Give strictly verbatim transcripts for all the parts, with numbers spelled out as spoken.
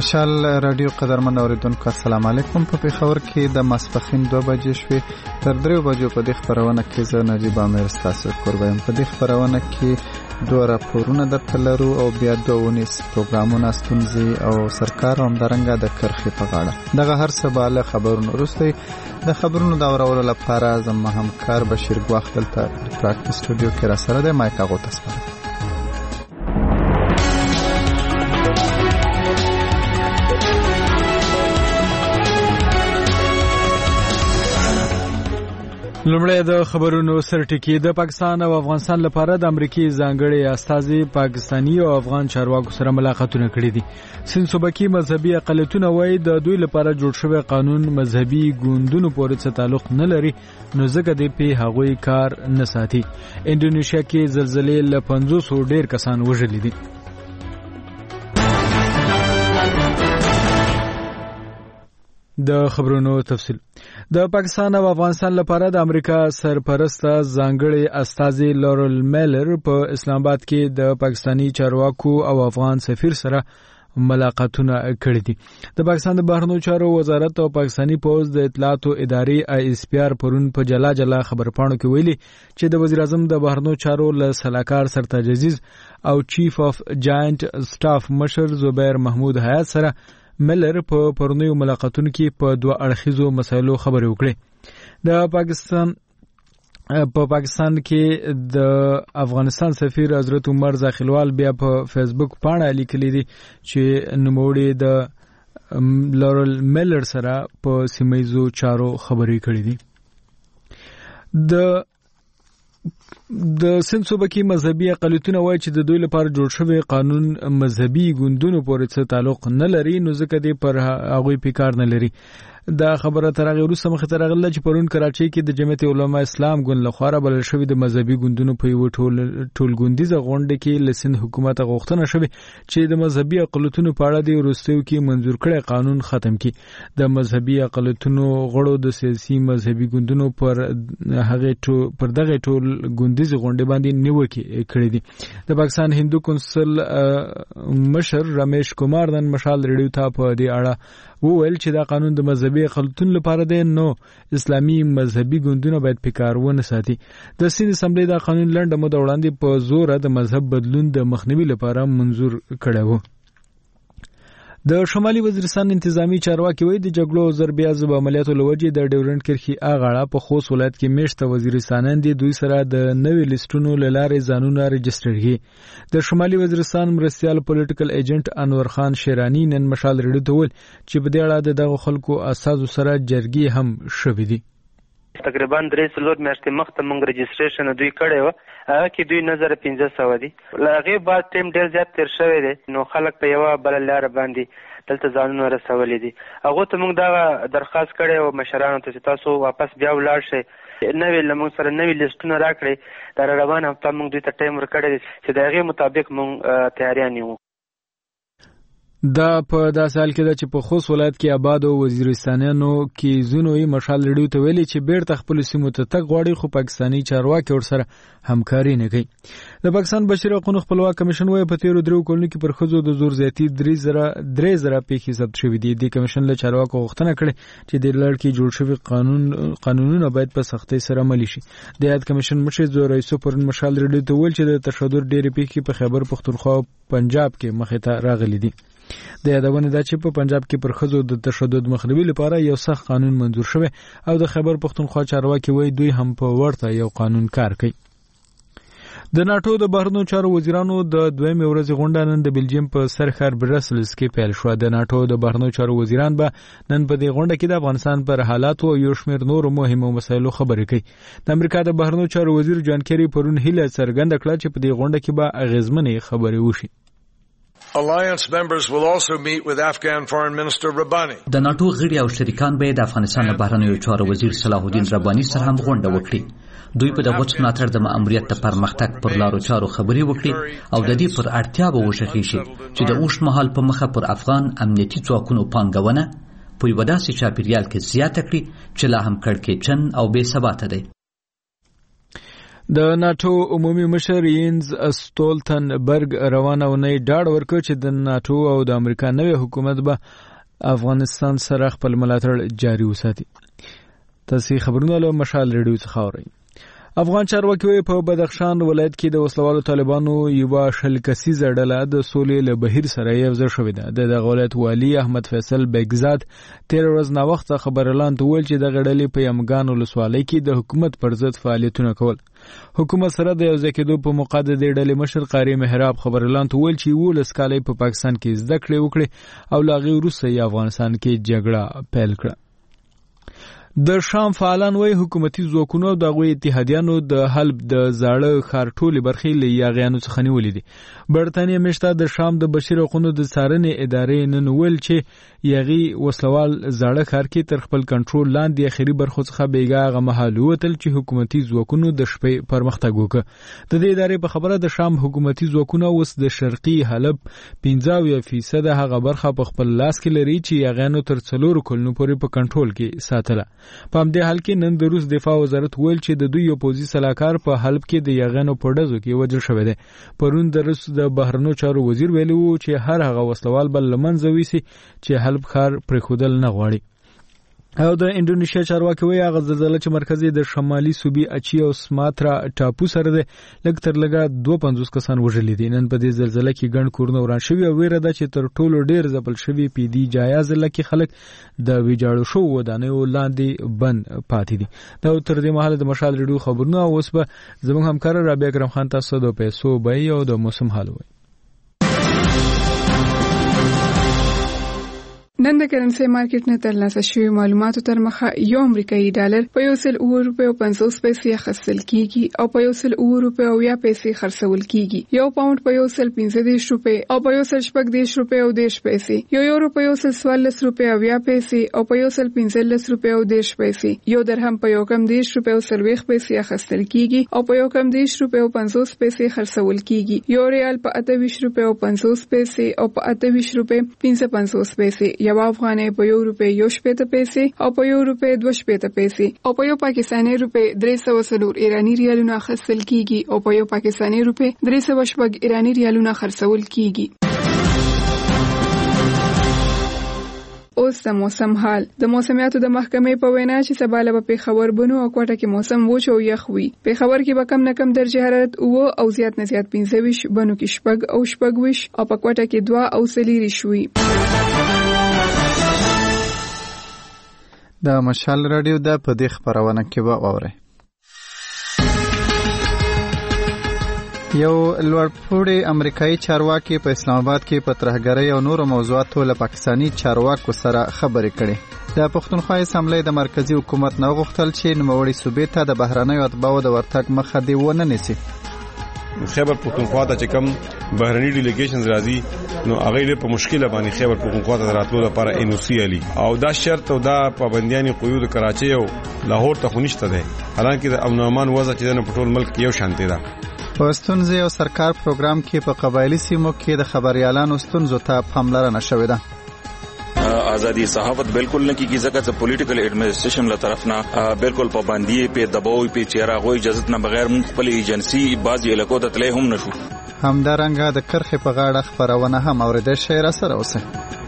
مشال رادیو قدرمن اوریدونکو السلام علیکم. په پیښور کې د ماسپښین دوه بجې شوې تر دریو بجو په دې خبرونه کې زه نجیب امیر ستاسو کوربایم. په دې خبرونه کې دوه راپورونه درته لرو او بیا دوه ونیس پروګرامونه ستونزې او سرکار همدارنګه د کرخې په غاړه. دغه هر څه به له خبرونو وروسته د خبرونو د اورولو لپاره زما همکار بشیر ګواخ دلته پراکټ سټوډیو کې را سره دی. مایک هغه ته سپارم. لومړی د خبرونو سرټکی. د پاکستان او افغانستان لپاره د امریکای ځانګړي استازي پاکستانی او افغان چارواکو سره ملاقاتونه کړي دي. سند صوبه کې مذهبي اقلیتونه وایي د دوی لپاره جوړ شوی قانون مذهبي ګوندونو پورې څه تعلق نه لري، نو ځکه دې په هغوی کار نه ساتي. انډونیشیا کې زلزلې له پنځوس ډیر کسان وژلي دي. د خبرونو تفصیل. د پاکستان او افغانستان لپاره د امریکا سرپرسته ځانګړي استازي لورل میلر په اسلام آباد کې د پاکستانی چارواکو او افغان سفیر سره ملاقاتونه کړي دي. د پاکستان د بهرنیو چارو وزارت او پاکستانی پوز د اطلاعاتو ادارې آی اس پی آر پرون په جلا جلا خبرپاڼو کې ویلي چې د وزیر اعظم د بهرنیو چارو له سلاکار سرتاج عزیز او چیف اف جاینټ سټاف مشر زبیر محمود حیات سره میلر په پرونیو ملاقاتونو کې په دوه اړخیزو مسایلو خبرې وکړې. د پاکستان په پاکستان کې د افغانستان سفیر حضرت عمر زاخیلوال بیا په فیسبوک باندې لیکلي دي چې نوموړي د لورل میلر سره په سیمایزو چارو خبرې کړې دي. د د سند صوبه کې مذهبي اقلیتونه وایي چې د دوی لپاره جوړ شوی قانون مذهبي ګوندونو پورې څه تعلق نه لري، نو ځکه دې پر هغوی پیکار نه لري. دا خبره تر هغه وروسته مخې ته راغله چې پرون کراچۍ کې د جمعیت علماء اسلام ګوند لخوا بلل شوی د مذهبي ګوندونو په یو ټول ټولګوندیزه غونډه کې له سند حکومت غوښتنه شوې چې د مذهبي اقلیتونو په اړه د وروستیو کې منظور کړی قانون ختم کړي. د مذهبي اقلیتونو غړو د سیاسي مذهبي ګوندونو پر هغه پر دغه ټول ګوندیزه غونډه باندې نیوکې کړې دي. د پاکستان هندو کونسل مشر رمیش کمار نن مشال ریډیو ته په دې اړه وویل چې دا قانون د مذهبي اقلیتونو لپاره دی، نو اسلامي مذهبي ګوندونه باید پیکار ونه ساتي. د سند اسمبلی دا قانون لنډه موده وړاندې په زور د مذهب بدلون د مخنیوي لپاره منظور کړی و. د شمالي وزیرستان انتظامی چارواکي وایي د جګړو او ضربې عضب عملیاتو له وجې د ډیورنډ کرښې اغاړه په خوست ولایت کې میشته وزیرستانیان دي دوی سره د نوې لیستونو له لارې ځانونه رجسټر کړي. د شمالي وزیرستان مرستیال پولیټیکل ایجنټ انور خان شیرانی نن مشال ریډیو ته ویل چې په دې اړه د دغه خلکو اساسو سره جرګې هم شوې دي. تقریبا درې څلور میاشتې مخته موږ رجسټریشن دوی کړی و، هغه کې دوی نظر پنځه سوه دي. له هغې بعد ټیم ډېر زیات تېر شوی دی، نو خلک په یوه بله لاره باندې دلته ځانونه رسولي دي. هغو ته موږ دغه درخواست کړی و مشرانو ته چې تاسو واپس بیا ولاړ شئ، نوې له موږ سره نوې لیسټونه راکړئ. د روانه هفته موږ دوی ته ټایم ورکړی دی چې د هغې مطابق موږ تیاریان یو. دا په داسې حال کې ده چې په خوست ولایت کې آباد او وزیرستانیانو کې زونوی مشال ریډیو ته ویلي چې بیرته خپل سیمو ته تګ غواړي، خو پاکستانی چارواکي ورسره همکاري نه کوي. د پاکستان بشري حقوقو خپلواک کمیشن وایي په تیرو درېو کلونو کې پر ښځو د زور زیاتي درې زره درې زره پیښې ثبت شوي دي. د کمیشن له چارواکو غوښتنه کړې چې د لړ کې جوړ شوي قانون قانونونه باید په سختۍ سره عملي شي. د هیات کمیشن مشر زوهره یوسف پرون مشال ریډیو ته ویل چې د تشدد ډېرې پیښې په خیبر پختونخوا او پنجاب کې مخې ته راغلي دي. د یادونه ده چې په پنجاب کې پر ښځو د تشدد مخنیوي لپاره یو سخت قانون منظور شوی او د خیبر پختونخوا چارواکي وایي دوی هم په ورته یو قانون کار کوي. د ناټو د بهرنیو چارو وزیرانو د دویمې ورځې غونډه نن د بلجیم په سرښار برسلز کې پیل شوه. د ناټو د بهرنیو چارو وزیران به نن په دې غونډه کې د افغانستان پر حالاتو او یو شمېر نورو مهمو مسایلو خبرې کوي. د امریکا د بهرنیو چارو وزیر جان کیری پرون هیله څرګنده کړه چې په دې غونډه کې به اغیزمنې خبرې وشي. Alliance members will also meet with Afghan Foreign Minister Rabbani. د ناټو غړي او شریکان به د افغانستان د بهرنیو چارو وزیر صلاح الدین رباني سره هم غونډه وکړي. دوی په دغه ملاتړ د ماموریت د پرمختګ پر لارو چارو خبرې وکړي او د دې پر اړتیا به وشخي شي چې د اوږد مهال په مخه پر افغان امنیتي ځواکونو پانګونه په یوه داسې چاپیریال کې زیاته کړي چې لا هم کړکېچن او بې ثباته دی. د ناتو عمومي مشر یینز استولتنبرګ روانه ونې ډاډ ورکړ چې د ناتو او د امریکا نوې حکومت به افغانستان سره خپل ملاتړ جاري وساتي. تاسو خبرونه له مشال ریډیو څخه اورئ. افغان چارواکي په بدخشان ولایت کې د وسلوالو طالبانو یو شل کسیزه ډله د سولې له بهیر سره یو ځای شوې ده. د دغه ولایت والی احمد فیصل بیگزاد تیر ورځ نا وخت خبر اعلان ویل چې د غړلې په یمګان ولسوالۍ کې د حکومت پر ضد فعالیتونه کول. حکومت سره د یو ځای کېدو په موقع د دې ډلې مشر قاری محراب خبر اعلان ویل چې ولس کالي په پاکستان کې زده کړې وکړي او لا غي روسي افغانستان کې جګړه پیل کړه. د شام فعالان وای حکومتي ځواکونو د غوي اتحادیانو د حلب د زاړه خار ټولې برخې له یاغیانو څخه نیولې دي. برتانیې مشته د شام د بشیر حقوقو د څارنې ادارې نن ویل چې یاغي وسلوال زاړه خار کې تر خپل کنټرول لاندې اخیری برخو څخه بیګا محل وتل چې حکومتي ځواکونو د شپې پرمختګ وکړ. د دې ادارې په خبره د شام حکومتي ځواکونو اوس د شرقي حلب پنځه فیصد هغه برخه په خپل لاس کې لري چې یاغیانو تر څلور کلونو پورې په کنټرول کې ساتله. په همدې حال کې نن د روس دفاع وزارت ویل چې د دوی یو پوځي سلاکار په حلب کې د یاغیانو په ډزو کې وژل شوی دی. پرون د روس د بهرنیو چارو وزیر ویلي و چې هر هغه وسلوال بل لمنځه ویسي چې حلب ښار پرېښودل نه غواړي. او د انډونیشیا چارواکي وایي هغه زلزلې چې مرکزي د شمالي صوبې اچي او سماترا ټاپو سره ده لږ تر لږه دوه پنځوس کسان وژلي دي. نن په دې زلزلې کې ګڼ کورونه وران شوي او ویره ده چې تر ټولو ډیر ځپل شوي پی دی جایا ضلع کې خلک د ویجاړو شو ودانیو لاندې بند پاتې دي. دا تر دې مهاله د مشال ریډیو خبرونه اوس به زموږ همکار رابعه اکرم خان تاسو د پیسو بای او د موسم حال وایي. نن د کرنسي مارکیټ نه ترلاسه شوی معلوماتو تر مخه یو امریکایي ډالر په یو سل اوه روپیو پنځوس پیسې اخیستل کیږي او په یو سل اوه روپیو اویا پیسې خرڅول کیږي. یو پاوند په یو سل پنځه دېرش روپۍ او په یو سل شپږ دېرش روپۍ او دېرش پیسې، یو یورو په یو سل څوارلس روپۍ اویا پیسې او په یو سل پنځلس روپۍ او دېرش پیسې، یو درهم په یو کم دېرش روپۍ او څلوېښت پیسې اخیستل کیږي او په یو کم دېرش روپۍ او پنځوس پیسې خرڅول کیږي. یو ریال په اته ویشت روپۍ او پنځوس پیسې او په اته ویشت روپۍ پنځه پنځوس پیسې، یو افغانۍ په یو روپۍ یو شپېته پیسې او په یو روپۍ دوه شپېته پیسې او په یو پاکستاني روپۍ درې سوه څلور ایراني ریالونه اخیستل کیږي او په یو پاکستاني روپۍ درې سوه شپږ ایراني ریالونه خرڅول کیږي. اوس د موسم حال. د موسمیاتو د محکمې په وینا چې سبا له پیښور بنو او کوټه کې موسم وچ او یخ وي. پیښور کې به کم نه کم درجه حرارت اوه او زیات نه زیات پنځه ویشت، بنو کې شپږ او شپږ ویشت او په کوټه کې دوه او څلېرویشت وي. د مشال رادیو د په دې خبرونه کې به واورئ. یو لوړپوړی امریکایي چارواکي په اسلام آباد کې په ترهګرۍ او نورو موضوعاتو له پاکستاني چارواکو سره خبرې کړې. د پښتونخوا اسمبلی د مرکزی حکومت نه غوښتل چې نوموړي صوبې ته د بهرنیو اتباعو د ورتګ مخه دی ونه نیسي. خیبر پختونخوا ته چې کوم بهرني ډیلیګیشنز راځي نو هغه له په مشکله باندې خیبر پختونخوا ته راتلو لپاره ان او سی علي او دا شرط او دا پابندیان قیود کراچي او لاهور ته خونښت ده. حالانکه د امن او امان وضع چې د پټول ملک یو شانتي ده. په ستونزې او سرکار پروګرام کې په قبایلی سیمو کې د خبريالانو ستونزو ته پاملرنه شوې ده. آزادی صحافت بالکل نه کیږي ځکه چې پولیټیکل ایڈمنسټریشن له طرف نه بالکل پابندي په دباو په چیرې غوي اجازه نه بغیر مونږ خپل ایجنسی بعضی علاقو ته تلې هم نشو. همدارنګه د کرخې په غاړه خبرونه هم اوریدل شي را سره اوسه.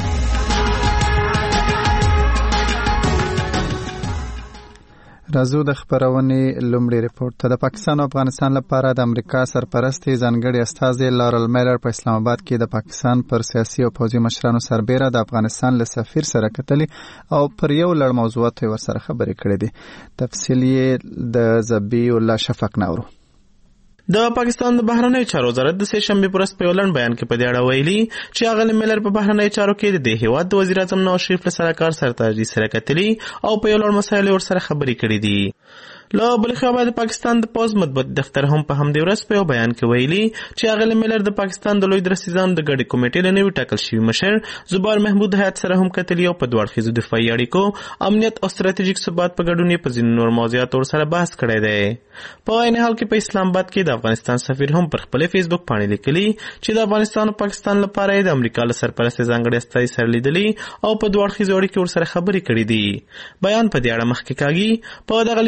راځو د خبرونې لومړی ریپورت ته. د پاکستان او افغانستان لپاره د امریکا سرپرستی ځانګړي استازي لارل میلر په اسلام آباد کې د پاکستان پر سیاسي او پوځي مشرانو سربېره د افغانستان له سفیر سره کتلي او پر یو لړ موضوعاتو ورسره خبرې کړې دي. تفصیل یې د زبی الله شفق نورو. د پاکستان د بهرنیو چارو وزارت د سه شنبه پر ورځ په لړن بیان کې په دې اړه ویلي چې هغه میلر په بهرنیو چارو کې د هیواد د وزیر اعظم نواز شریف سره کار سرتاجي سره کتلي او په یو لړ مسایل ورسره خبرې کړې دي. له بل خوا د پاکستان د پوز مطبوعات دفتر هم په همدې ورځ په بیان کې ویلي چې هغه میلر د پاکستان د لوی درسیزان د ګډي کمیټې له نوي ټاکل شوی مشر زبار محمود حیات سره هم کتلي او په دوه اړخیزو دفاعي اړیکو، امنیت او ستراتیژیک ثبات په ګډون په ځینو نور موضوعاتو سره بحث کړی دی. په عین حال کې په اسلام آباد کې د افغانستان سفیر هم پر خپل فیسبوک باندې لیکلي چې د افغانستان او پاکستان لپاره د امریکا له سرپرست ځانګړي استازي سره لیدلي او په دوه اړخیزو اړیکو سره خبرې کړې دي. بیان په دې اړه مخکې کاږي په دغه لیدنه کې د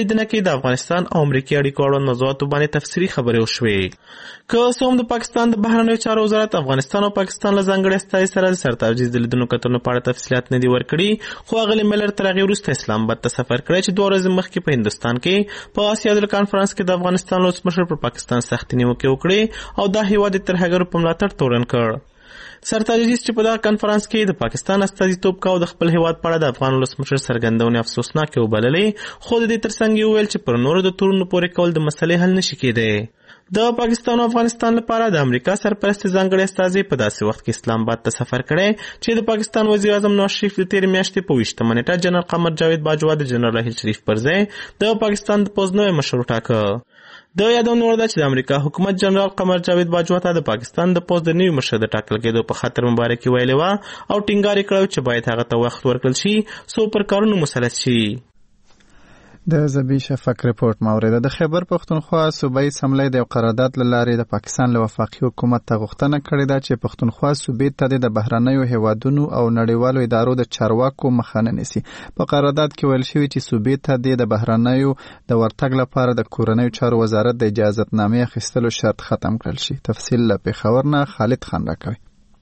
د افغانستان او امریکا اړیکو اړوند موضوعاتو باندې تفصیلي خبرې وشوې. که څه هم د پاکستان د بهرنیو چارو وزارت افغانستان او پاکستان له ځانګړي استازي سره د سرتاجیز د لیدنو کتنو په اړه تفصیلات نه دي ورکړي، خو اغلې ملر تر هغې وروسته اسلام آباد ته سفر کړی چې دوه ورځې مخکې په هندوستان کې په آسیا د کانفرنس کې د افغانستان ولسمشر پر پاکستان سختې نیوکې وکړې او دا هیواد یې تر هغه په ملاتړ تورن کړ. سرتاجیز چې په دغه کانفرنس کې د پاکستان استازیتوب کاوه د خپل هیواد په اړه د افغان ولسمشر څرګندونې افسوسناکې وبللې، خو د دې ترڅنګ یې وویل چې پر نورو د تورونو پورې کول د مسلې حل نشي کېدی. د پاکستان او افغانستان لپاره د امریکا سرپرستي ځانګړي استازي په داسې وخت کې اسلام آباد ته سفر کړی چې د پاکستان وزیر اعظم نواز شریف د تېرې میاشتې په ویشتمه نیټه جنرال قمر جاوید باجوا د جنرال راحیل شریف پر ځای د پاکستان د پوځ نوی مشر وټاکه. د یادونه وړ ده چې د امریکا حکومت جنرال قمر جاوید باجوا ته د پاکستان د پوځ د نوي مشر د ټاکل کېدو په خاطر مبارکي ویلې وه او ټینګار یې کړی چې باید هغه ته وخت ورکړل شي څو پر کارونو مسلط شي. د زبی شفق رپورت مورده د خیبر پختونخوا صوبایي اسمبلی د قرارداد لارې د پاکستان له وفاقي حکومت ته غوښتنه کړې ده چې پختونخوا صوبې ته د بهرنیو هیوادونو او نړیوالو ادارو د چارواکو مخه نه نیسي. په قرارداد کې ویل شوي چې صوبې ته د بهرنیو د ورتګ لپاره د کورنیو چارو وزارت د اجازتنامې اخیستلو شرط ختم کړل شي. تفصیل له پېښور نه خالد خان راکوي.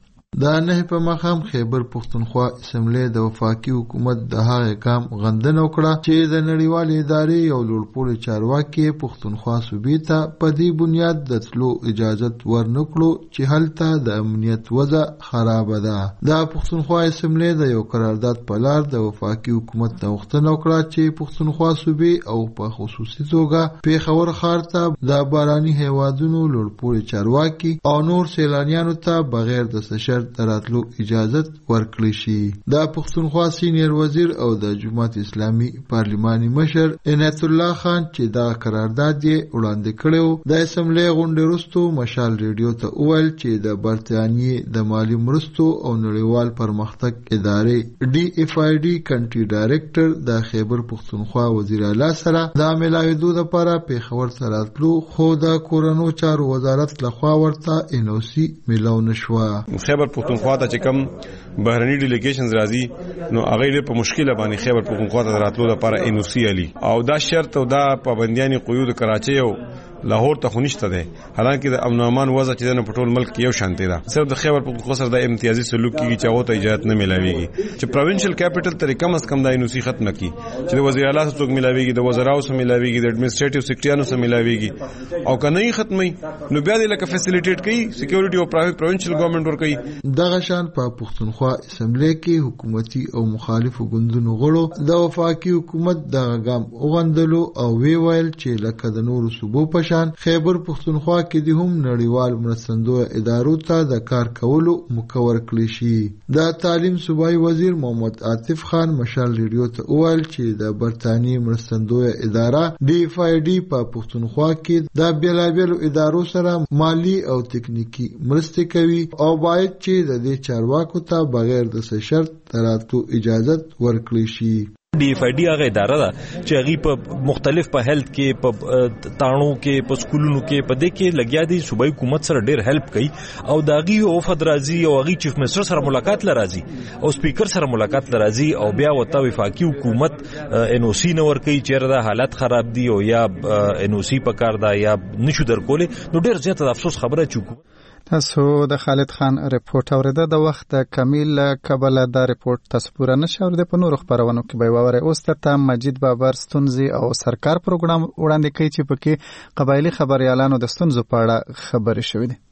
دا نه په مخام خیبر پختونخوا اسمبلی د وفاقي حکومت د هغه کام غندنه وکړه چې د نړیوال ادارې یو لوړپوړي چارواکي پختونخوا صوبې ته په دې بنیاد د تلو اجازت ورنکړو چې هلته د امنیت وضع خراب ده. د پختونخوا اسمبلی د یو قرارداد په لار د وفاقي حکومت ته غوښتنه وکړه چې پختونخوا صوبې او په خصوصي توګه پېښور ښار ته د باراني هیوادونو لوړپوړي چارواکي او نور سیلانیانو ته بغیر د سشر دراتلو اجازت ورکړی شي. د پښتونخوا سینیر وزیر او د جماعت اسلامي پارلماني مشر عنایت الله خان چې دا قرارداد یې وړاندې کړو د اسمبلی غونډې وروسته مشال ریډیو ته وویل چې د برتانیې د مالی مرستو او نړیوال پرمختګ ادارې ډي اف آی ډي کنټري ډایرکټر د خیبر پښتونخوا وزیر اعلی سره د ملاویدو لپاره پېښور ته راتلو، خو د کورنیو چارو وزارت لخوا ورته ان او سی میلاو نشوه. خیبر پختونخوا ته چې کوم بهرني ډیلیګیشنز راځي نو هغه ډېر په مشکل باندې خیبر پختونخوا ته راتلو لپاره ان او سی علي او دا شرط او دا پابندیان قیود کراچي او لاهور ته خونشته ده. حالانکه د امن او امان وضع چې د ټول ملک یو شانتي ده، صرف د خیبر پختونخوا سره د امتیازي سلوک کیږي چې هغه ته اجازه نه ملاويږي چې پروینشل کیپټل ته کم از کم د ان او سی ختمه کی چې د وزیر اعلی سره ملاويږي، د وزراو سره ملاويږي، د اډمنسټریټیو سیکریټریانو سره ملاويږي او کنه یې ختمي نو بیا د لکه فیسیلیټیټ کوي سکیورټي او پرایویټ پروینشل ګورنمنت ور کوي. دغه شان په پختونخوا اسمبلی کې حکومتي او مخالفو ګوندونو غړو د وفاقي حکومت د غام اوغندلو او وی ویل چې لکه د نورو صوبو په شان خیبر پختونخوا کې د هم نړیوال مرستندوی ادارو ته د کار کولو مکور کړی شي. د تعلیم صوبایي وزیر محمد عاطف خان مشال ریډیو ته وویل چې د برتانیې مرستندوی اداره ډي اف آی ډي په پختونخوا کې د بیلابیلو ادارو سره مالی او تکنیکی مرستې کوي او باید چې د دې چارواکو ته بغیر د شرط تراتو اجازت ورکړي شي. ډي اف آی ډي هغه اداره ده چې هغه په مختلف په هیلث کې، په تاڼو کې، په سکولونو کې، په دې کې لګیا دي صوبایي حکومت سره ډېر هیلپ کوي او داغي وفد راځي او هغه چیف منسٹر سره ملاقات لراځي او سپیکر سره ملاقات لراځي او بیا وته وفاقي حکومت ان او سی نه ور کوي چې دا حالت خراب دي او یا ان او سی په کار ده یا نشو درکول. نو ډېر زیات د افسوس خبره چې تاسو د خالد خان رپورت اوریده. د وخت کمیل کبل دا رپورت تاسو پورا نشه اوریده. په نورو خبرونو کې به واره اوس ته مجید بابر ستونزي او سرکار پروګرام وړاندې کوي چې پکې قبایلی خبريالانو د ستونزو په اړه خبرې شوې دي.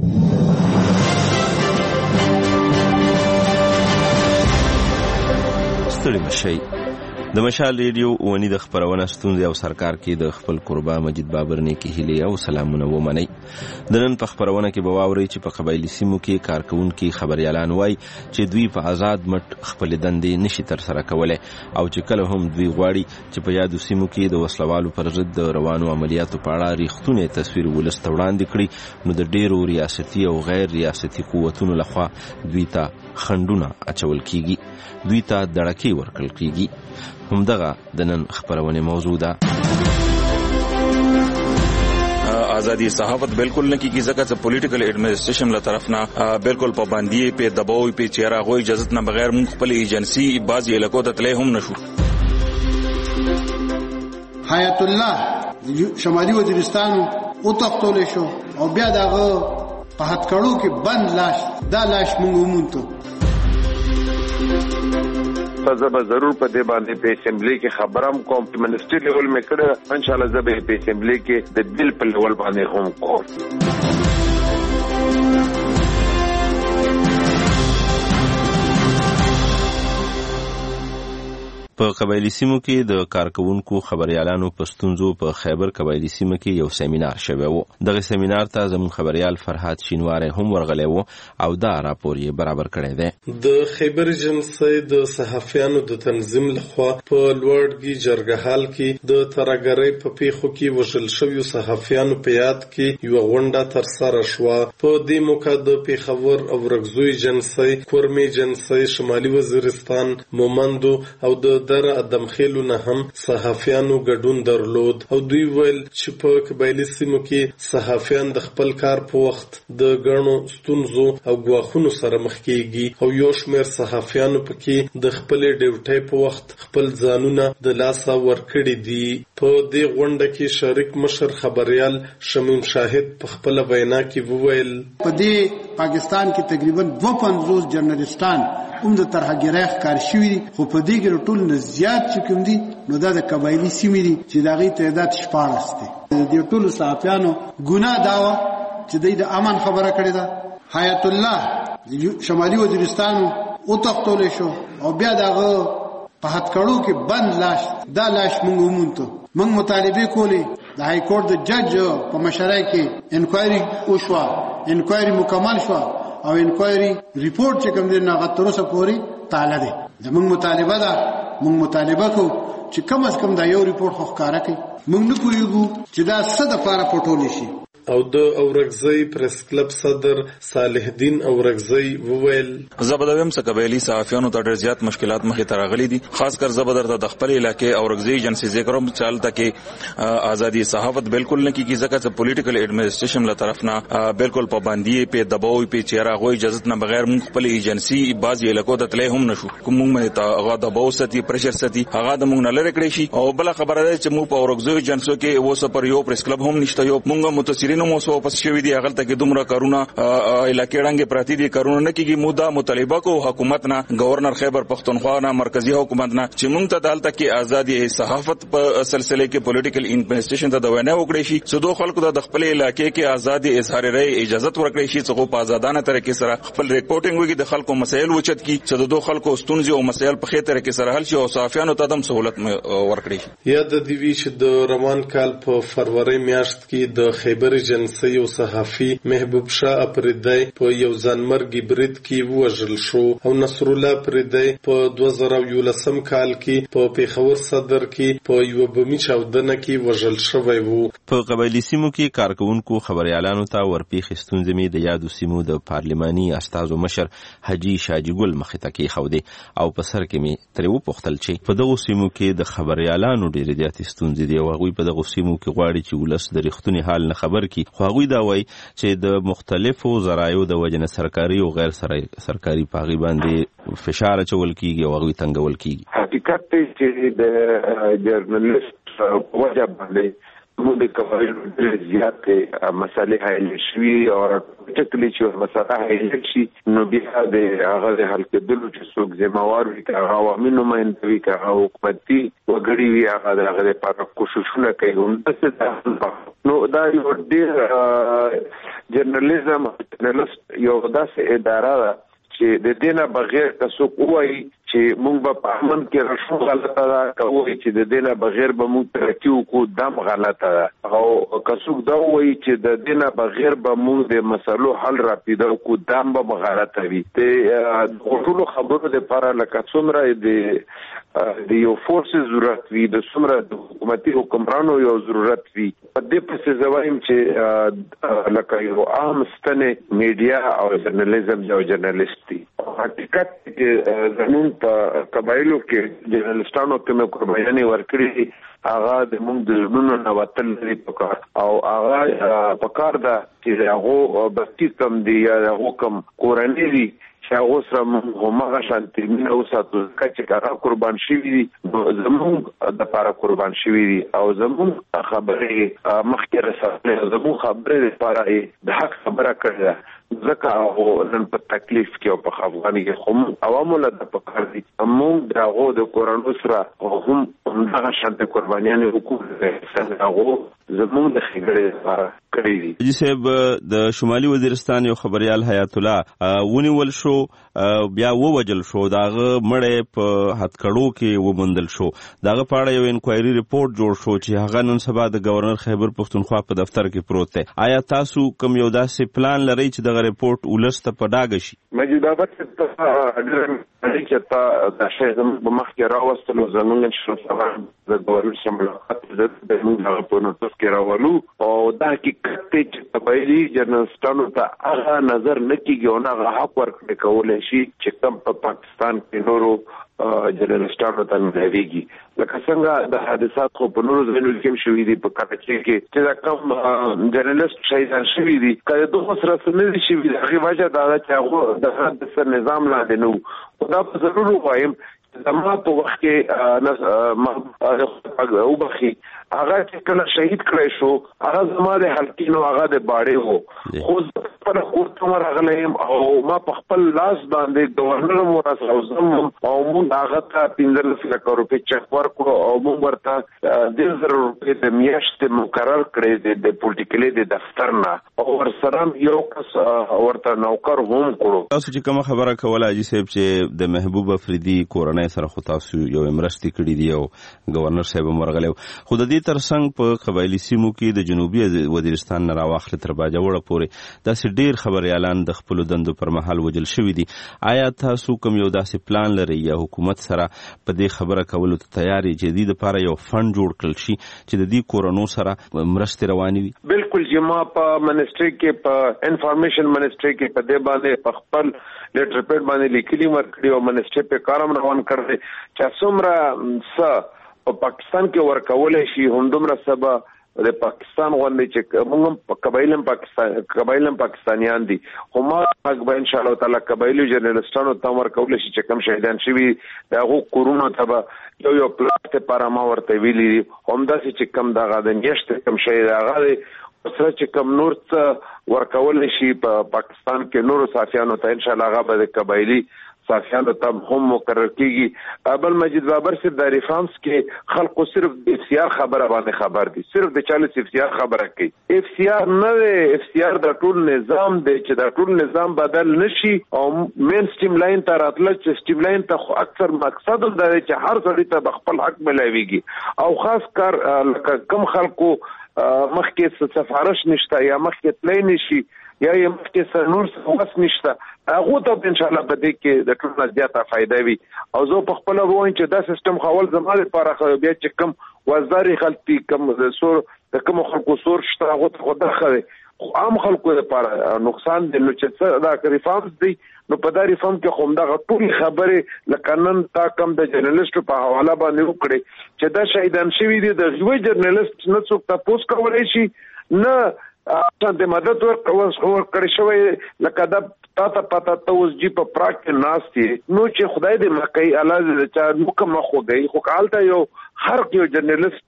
ستړي مشي د مشال ریډیو ونی د خبرونه ستونزې او سرکار کې د خپل قربا مجید بابر نه کې هلي او سلامونه ومني. د نن په خبرونه کې به واوري چې په قبایلی سیمو کې کارکونکو خبريالان وای چې دوی په آزاد مټ خپل دندې نشي تر سره کولای او چې کله هم دوی غواړي چې په یادو سیمو کې د وسلوالو پر ضد د روانو عملیاتو په اړه ریښتونه تصویر ولست وړاندې کړي نو د ډیرو ریاستي او غیر ریاستي قوتونو لخوا دوی ته خندونه اچول کیږي، دوی ته دړکې ورکړل کیږي. همدغه د نن خبرونه موضوع ده. آزادی صحافت بالکل نه کیږي ځکه چې پولیټیکل ایڈمنسټریشن له طرف نه بالکل پابندی په دباو په چیرې غوي اجازه نه بغیر مونږ خپل ایجنسی بعضی علاقو ته تلې هم نشو. حیات الله شمالي وزیرستان او تختول شو او بیا دغه په هټکړو کې بند لاش دا لاش موږ ومونته زه به ضرور په دې باندې په اسمبلی کې خبرم کوم چې منسټری لیول مې کړه ان شاء الله زه به په اسمبلی کې د بل په لیول باندې هم کوم. په قبایلی سیمو کې د کارکونکو خبريالانو پښتونزو په خیبر قبایلی سیمه کې یو سیمینار شوی و. دغه سیمینار ته زموږ خبريال فرحات شینواری هم ورغلی و او دا راپور یې برابر کړی دی. د خیبر جنسي د صحافیانو د تنظیم لخوا په لوړګي جرګهال کې د ترګرۍ په پیښو کې وشل شویو صحافیانو په یاد کې یو غونډه تر سره شوه. په دې موقع د پیښور او رګزوی جنسي، کورمي جنسي، شمالي وزیرستان، مومندو او د در ادم خېلو نه هم صحافیانو ګډون درلود او دوی ویل چې په قبایلی سیمو کې صحافیان د خپل کار په وخت د غنو ستونزو او غواخونو سره مخ کېږي او یو شمېر صحافیانو پکې د خپل ډیوټي په وخت خپل ځانونه د لاسه ورکړي دي. په دې غونډه کې شریک مشر خبريال شمیم شاهد په خپل وینا کې وویل په دې پاکستان کې تقریبا دوه پنځوس جرنالستان هم د ترهګرۍ ښکار شوي دي، خو په دې کې ټول نه زیات چې کوم دي نو دا د قبایلي سیمې دي چې د هغې تعداد شپاړس دی. د دې ټولو صحافیانو ګناه دا وه چې دوی د امن خبره کړې ده. حیات الله شمالي وزیرستان وتښتولی شو او بیا د هغه په هټکړو کې بند لاش دا لاش موږ ومونته. موږ مطالبې کولې د های کورټ د جج په مشرۍ کې انکوایري وشوه، انکوایري مکمل شوه او انکوایري ریپورت چې کوم دی هغه تر اوسه پورې تاله دی. زموږ مطالبه ده موږ مطالبه کوو چې کم از کم دا یو ریپورت خو ښکاره کړي. موږ نه پوهېږو چې دا څه دپاره پټولی شي. او د اورګزۍ پریس کلب صدر صالح الدین اورګزۍ وویل زبردویم څخه قبایلی صحافیانو ته ډېر زیات مشکلات مخې ته راغلي دي، خاص کر زبردر د خپل علاقې اورګزۍ ایجنسی ذکروم چالت کې ازادي صحافت بالکل نه کیږي ځکه چې پولیټیکل ایڈمنسټریشن له طرف نه بالکل پابندي په دباو په چیرې غوي اجازه نه بغیر موږ خپل ایجنسی بعضی علاقو ته تلې هم نشو کوم موږ ته هغه دباو ستي پرشر ستي هغه د موږ نه لری کړی شي. او بل خبره ده چې موږ په اورګزۍ ایجنسو کې وسه پر یو پریس کلب هم نشته، یو موږ متصرین مو سو پس شوی دی هغه ته کې دومره کارونه علاقې رنګ پراتی دي کارونه نه کیږي. مودا مطالبه کو حکومت نه گورنر خیبر پختونخوا نه مرکزی حکومت نه چې موږ ته دالته کې ازادي صحافت په سلسله کې پولیټیکل انویسټیګیشن ته د وینه وکړي شي چې دوه خلکو د خپل علاقې کې ازادي اظهار رائے اجازه ورکړي شي چې په آزادانه طریقې سره خپل ریپورټینګ وکړي، د خلکو مسایل وچت کی چې د دوه خلکو ستونزې او مسایل په خې طریقې سره حل شي او صحافیانو ته د سہولت ورکړي شي. یا د دیوی چې د روان کال په فروری میاشت کې د خیبر جنسي او صحافي محبوب شاه اپریدی په یو ځانمرګي برید کې وژل شو او نصر الله اپریدی په دوه زره یولسم کال کې په پیښور صدر کې په یو بمي چاودنه کې وژل شوی وو. په قبایلی سیمو کې کارکونکو خبريالانو ته ورپېښ ستونزې مې د یادو سیمو د پارلماني استازو مشر حاجی شاجي ګل مخې ته کې خوده او په سر کې مې ترې وپوښتل چې په دغه سیمو کې د خبريالانو ډېرې زیاتې ستونزې دي او هغوی په دغه سیمو کې غواړي چې ولس د رښتوني حال نه خبر کړي، خو هغوی دا وایي چې د مختلفو ذرایعو د وجنه سرکاري او غیر سرکاري پاغي باندې فشار چول کیږي او هغوی تنګول کیږي. حقیقت ته چې د جرنالست وجه باندې موږ د قبایلو ډېر زیاتې مسالې حل شوي او ټکلي چې مسله حل شي نو بیا د هغه د حل کېدلو چې څوک ذمہوار وي که هغه عوامي نماینده وي که هغه حکومتي وګړي وي هغه د هغه لپاره کوششونه کوي. همداسې نو دا یو ډېر جرنالیزم جرنالست یو داسې اداره ده چې د دې نه بغیر که څوک ووایي چې موږ به په امن کې راشو غلطه ده، که ووایي چې د دې نه بغیر به موږ ترقي وکړو دم غلطه ده، او که څوک دا ووایي چې د دې نه بغیر به موږ د مسلو حل را پیدا کړو دم به غلطه وي. د ټولو خبرو دپاره لکه څومره د د یو فورس ضرورت وي د څومره د حکومتي حکمرانو یو ضرورت وي. په دې پسې زه وایم چې لکه یو عام ستنې میډیا او جرنالیزم یو جرنالیست دي. حقیقت کې زموږ په قبایلو کې جرنالستانو ته مې قربانیانې ورکړي هغه د موږ د زړونو نه وتل لري پکار او هغه پکار ده چې هغه بستی کم دي یا هغه کم کورنۍ دي چې هغه سره همغه شانتي مینه وساتو چې هغه قربان شوی دي زموږ د لپاره قربان شوی دي او زموږ خبرې مخکې رساله زموږ خبرې لپاره د حق خبره کړه ځکه هغه نن په تکلیف کې او په خفګان کې هم عوامو له پکار دي موږ دغه د کورونو سره هم همغه شانتي قربانیان وکړو هغه زموږ د خګړې لپاره کړی دي. جی صاحب د شمالي وزیرستان یو خبريال حیات الله ونیول شو بیا ووجل شو داغه مړې په هتکړو کې ومندل شو داغه پاړه یو انکوایري ریپورت جوړ شو چې هغه نن سبا د گورنر خیبر پختونخوا په دفتر کې پروت دی. آیا تاسو کوم یو داسې پلان لرئ چې دغه ریپورت ولسته په ډاګه شي؟ مجید بابا چې تا د شې زموږ په مخ کې راوستلو زموږ شو سبا د گورنر سره ملاقات د موږ په نوټس کې راولو او دا حقیقت چې قبایلی جرنالستانو ته هغه نظر نه کیږي او هغه حق ورکړي کولای شي چې کوم په پاکستان کې نورو جرنالستانو ته نویږي لکه څنګه د حادثات خو په نورو ځایونو کې شوې دي په کراچۍ کې چې دا کوم جرنالست شهیدان شوي دي کله دوه سره سره شي د هغه وجه دا چې هغه د حادثه نظام لاندې نو دا په ضرور وایم زما په وخت کې ما او بخي هغه چې کله شهید کړی شو هغه زما د حلقینو هغه د باړې وو خو په خورته مرغلم او ما په خپل لاس باندې گورنر مورس او زم او مون هغه ته پنځلس لک روپۍ چک ورکړو او مون ورته د زر روپۍ د میاشتې مقرر کړی د پولیټیکلي د دفتر نه او ورسره یو کس ورته نوکر هم کړو. تاسو چې کوم خبره کوله اجي صاحب چې د محبوب افریدي کورنۍ سره خو تاسو یو امرستي کړی دی او گورنر صاحب مرغلو خو د دې ترڅنګ په قبایلی سیمو کې د جنوبي وزیرستان نه راوخل تر باجوړه پورې داسې ډیر خبريالان د خپل دندو پر مهال وجل شوی دي. آیا تاسو کوم یو داسې پلان لرئ یا حکومت سره په دې خبره کولو ته تیاری جدید لپاره یو فند جوړ کړل شي چې د دې کورونو سره مرستې روانې وي؟ بالکل جما په منسټري کې په انفارمیشن منسټري کې په دې باندې په خپل لیټر پیډ باندې لیکلي ورکړي او منسټري په کارم روان کړی چې څومره څه په پاکستان کې ورکولای شي هم دومره سبا د پاکستان غونډې چې موږ په قبایلم پاکستان قبایلم پاکستانیان دي خو ما هغه ان شاء الله تعالی قبایلی جرنالستانو ته ورکول شي چې کم شهیدان شوي دغه کورونو ته یو یو پلاټ ته پارما ورته ویلي هم داسې چې کم دغه د نشته کم شهید هغه سره چې کم نور څه ورکول شي په پاکستان کې نور صافیانو ته ان شاء الله هغه به قبایلی صافیانو ته هم مقرر کیږي. بل مجید بابر صاحب د ریفارمز کې خلکو صرف د اف سی آر خبره باندې خبر دي صرف د چالیس اف سی آر خبره کوي. اف سی آر نه دی اف سی آر د ټول نظام دی چې د ټول نظام بدل نشي او مین سټیم لاین ته راتل چې سټیم لاین ته اکثر مقصد دا دی چې هر څړي ته خپل حق ملایويږي او خاص کار لکه کم خلکو مخکې سفارش نشته یا مخکې تللی نشي یا یې مخکې سره نور څه وس نشته هغه ته ان شاء الله په دې کې د ټول نه زیاته فائدہ وي او زه په خپل وایم چې دا سیستم خول زموږ لپاره خو بیا چې کوم وزاري خلک کوم سور د کوم خلکو سور شته هغه ته خو داخله عام خلکو لپاره نقصان دی نو چې دا ریفارمز دی نو په دا ریفارم کې کوم دا ټول خبره لکانن تا کم د جرنالست په حواله باندې وکړي چې دا شهیدان شوی دي د یو جرنالست نه څوک تاسو کولای شي نه د مدد ورکړ کړی شوی لکه دا تاسو پتا تاسو جی په پراک ناشتي نو چې خدای دې مکه الله دې چا مکمل خو دی خو کالته یو هر یو جرنالست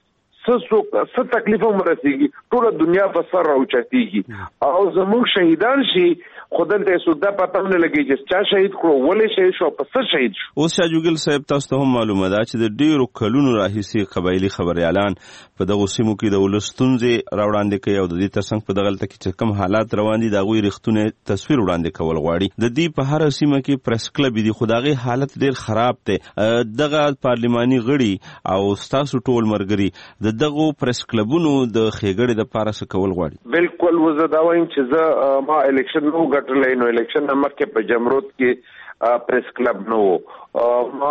څه څه تکلیف هم رسیږي ټول دنیا په سر راوچتيږي او زموږ شهیدان شي خدای ته سودا پته نه لګي چې چا شهید کړو ولې شهید شو په څه شهید شو. اوس شاجوګل صاحب تاسو ته هم معلومه ده چې د ډیرو کلونو راهیسي قبایلی خبريالان په دغه سیمو کې د ولستونځ راوړاندې کوي او د دې ترڅنګ په دغه لته کې کم حالات روان دي دا غوي رښتونه تصویر وړاندې کول غواړي. د دې په هر سیمه کې پریس کلب دي خدای حالت ډیر خراب دی دغه پارلماني غړي او تاسو ټول مرګري دغه پریس کلبونو د خېګړې د پارس کول غواړي. بالکل وزه دا وایم چې زه ما الیکشن نو ګټلې نو الیکشن نمبر په جمرود کې پریس کلب نو ما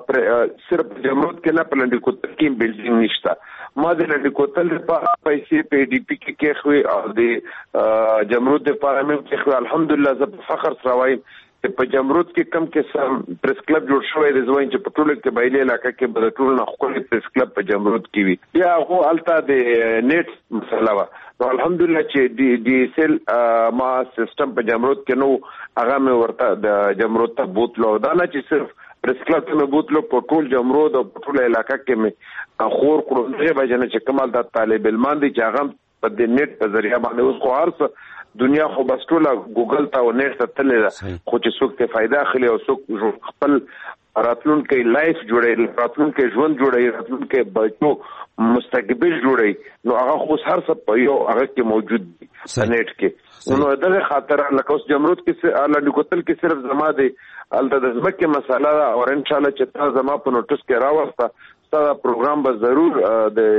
صرف جمرود کې نه پلانډي کوتل کې بلډینګ نشته ما د لنډي کوتل په پیسې په ډي پی کې کې خو او د جمرود د پارلمان کې خو الحمدلله زه فخر سره وایم په جمرود کې کم کې پریس کلب جوړ شوی دی زوین چې په ټول قبایلی علاقې کې به ټول نه خپل پریس کلب په جمرود کې وي بیا هغه الته د نیټ مسله وا نو الحمدلله چې ډي ډي اس ال ما سیستم په جمرود کې نو هغه مې ورته د جمرود ته بوتلو دا نه چې صرف پریس کلب کې مې بوتلو په ټول جمرود او په ټول علاقې کې مې خور کړو نه به جن چې کمال د طالب علمان دي چې هغه په د نیټ په ذریعہ باندې اوس خو هرڅ دنیا خو بس ټوله ګوګل ته او نیټ ته تللی ده خو چې څوک ته فائدہ اخلي او څوک خپل راتلونکي لایف جوړي راتلونکي ژوند جوړي راتلونکي بچو مستقبل جوړي نو هغه خو هر څه په یو هغه کې موجود دي نیټ کې نو دغه خاطر لکه اوس جمرود کې اعلی کوتل کې صرف زما دي الته د ځمکې مسله او ان شاء الله چې تا زما په نوټس کې راوسته دا پروګرام به ضرور د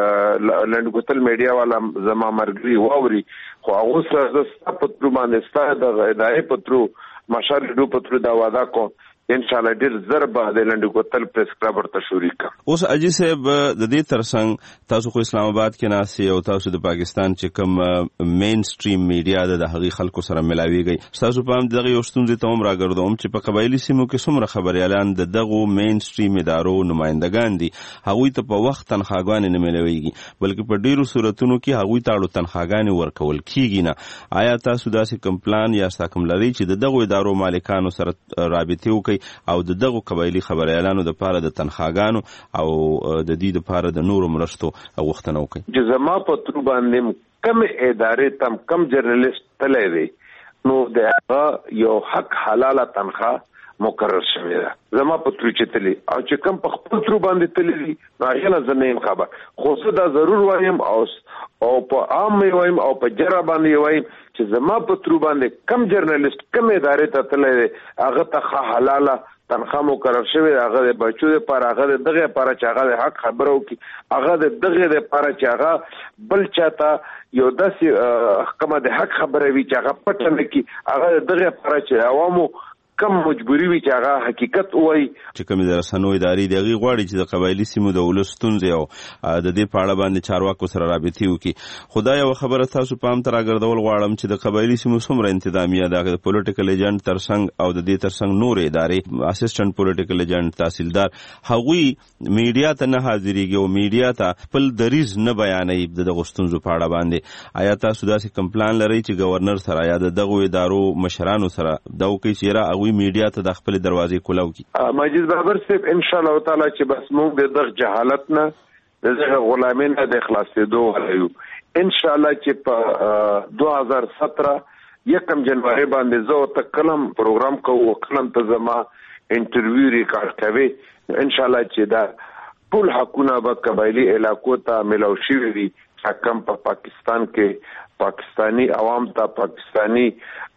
لنډګوتل میډیا والا زما مرګري واوري خو هغه سره د پترو باندې ستاسو د هدايه پترو مشال دو پترو دا وعده کوم ان شاء الله ډیر ضربه د لنډګوتل پریس کلب ورته شروع کړه اوس اجي صاحب د دې ترڅنګ تاسو خو اسلام آباد کې ناسي او تاسو د پاکستان چې کوم مین سټریم میډیا د هغي خلکو سره ملاويږي تاسو په هم دغه یو ستونزې ته هم راګرځوم چې په قبایلی سیمو کې څومره خبريالان د دغه مین سټریم ادارو نمائندگان دي هغوی ته په وخت تنخواګان نه ملويږي بلکې په ډیرو صورتونو کې هغوی ته اړو تنخواګان ورکول کیږي نه آیا تاسو داسې کوم پلان یا تاسو کوم لري چې د دغه ادارو مالکانو سره رابطه وکړي او د دغه قبایلی خبريالانو د پاره د تنخواګانو او د دې د پاره د نورو مرستو غوښتنه وکړي چې زما په تر باندې کم ادارې تم کم جرنالست تللی وي نو د یو حق حلاله تنخواه مقرر شوی ده زما په تر چې تللی او چې کم په خپل تر باندې تللی نو هغه زنه خبر خو څه دا ضرور وایم او او په عام وایم او په جرا باندې وایم چې زما په تر باندې کم جرنالست کم ادارې ته تللی هغه ته حلاله تنخواه مقرر شوی هغه د بچو لپاره هغه دغه لپاره چې هغه حق خبرو کی هغه دغه لپاره چې هغه بل چاته یو داسې کومه د حق خبره وی چې هغه پټنه کی هغه دغه لپاره چې عوامو کم مجبوری وي چې هغه حقیقت وای چې کوم د رسنوي ادارې دغه غواړي چې د قبایلی سیمو د ولستون او د دې په اړه باندې چارواکو سره رابطه وکړي خدای یو خبره تاسو پام تر راګرځول غواړم چې د قبایلی سیمو څومره انتظامیه د پولیټیکل ایجنټ ترڅنګ او د دې ترڅنګ نور ادارې اسسټنټ پولیټیکل ایجنټ تحصیلدار هغوی میډیا ته نه حاضرېږي او میډیا ته خپل دریز نه بیانوي د دغه ستونزو په اړه باندې آیا تاسو داسې کوم پلان لرئ چې گورنر سره یا د دغه ادارو مشرانو سره دا وکړي چې وی میډیا ته د خپل دروازې کولاو کی ماجد بابر صاحب ان شاء الله تعالی چې بس موږ د دغه جهالت نه دغه غلامین نه د خلاصېدو ولایو ان شاء الله چې په دو هزار سترہ یکم جنوري باندې زه ته کلم پروګرام کوو کلم ته زما انټرویو ریکارډ کوي ان شاء الله چې دا ټول حقونه به قبایلی علاقو ته ملو شي وي حکم په پاکستان کې پاکستانی عوام ته پاکستانی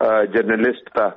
جرنالست ته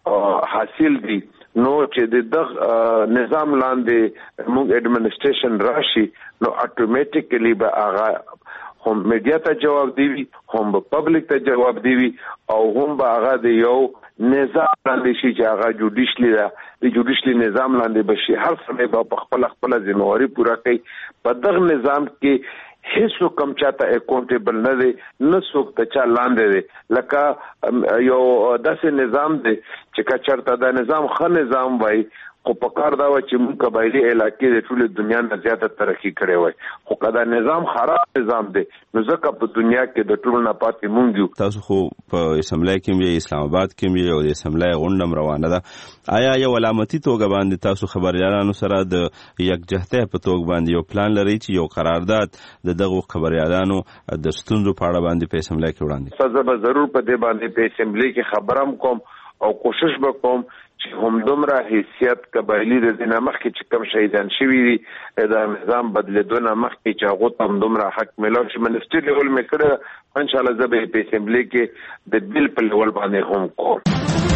حاصل دي نو چې د دغه نظام لاندې موږ اډمنسټریشن راشي نو اتوماتیکلی به هغه هم میډیا ته جواب دی هم به پبلک ته جواب دی او هم به هغه د یو نظام لاندې شي چې هغه جوډیشلی ده د جوډیشلی نظام لاندې بشي هر څه به په خپل خپل ذمہواری پورا کوي په دغه نظام کې هیڅ کوم چاته اکاونټیبل نه دی نه څوک ته چا لاندې دی لکه یو داسې نظام دی چې کچرته دا نظام ښه نظام وای خو په کار دا و چې موږ قبایلی علاقې د ټول دنیا نه زیاته ترقی کړې وای خو کدا نظام خراب نظام دی نو ځکه په دنیا کې د ټول نه پاتې مونږ یو تاسو خو په اسمبلی کې اسلام آباد کې یو د اسمبلی غونډه روانه ده آیا یو علامتي توګه باندې تاسو خبريالانو سره د یکجهته په توګه باندې یو پلان لري چې یو قرارداد د دغه خبريالانو د ستونزو په اړه باندې په اسمبلی کې وړاندې سزا به ضرور په دې باندې په اسمبلی کې خبرم کوم او کوشش وکوم چې هم دومره حیثیت قبایلی د دینه مخکې چې کم شهیدان شوي دي د نظام بدلیدونه مخکې چې هغه ته هم دومره حق ملو چې منسټر لیول مې کړه ان شاء الله زه به په اسمبلی کې د بل په لیول باندې هم کوم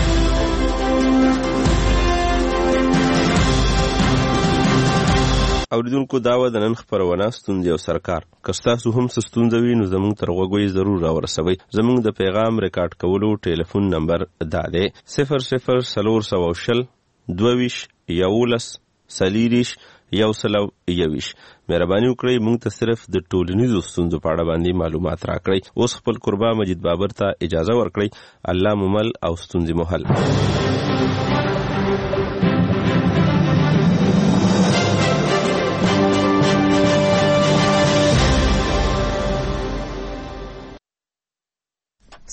اوریدونکو داوا د نن خبرونه ستونزې او سرکار کستاسو هم ستونزې وي نو زموږ تر غوږی ضرور راورسوي زموږ د پیغام ریکارډ کولو ټلیفون نمبر دا دی صفر صفر سلور سو شل دویش یولس سلیریش یو سلو یویش مهرباني وکړئ موږ ته صرف د ټولنیزو ستونزو په اړه باندې معلومات راکړئ اوس خپل قربا مجید بابر ته اجازه ورکړئ الله ممل او ستونزې محل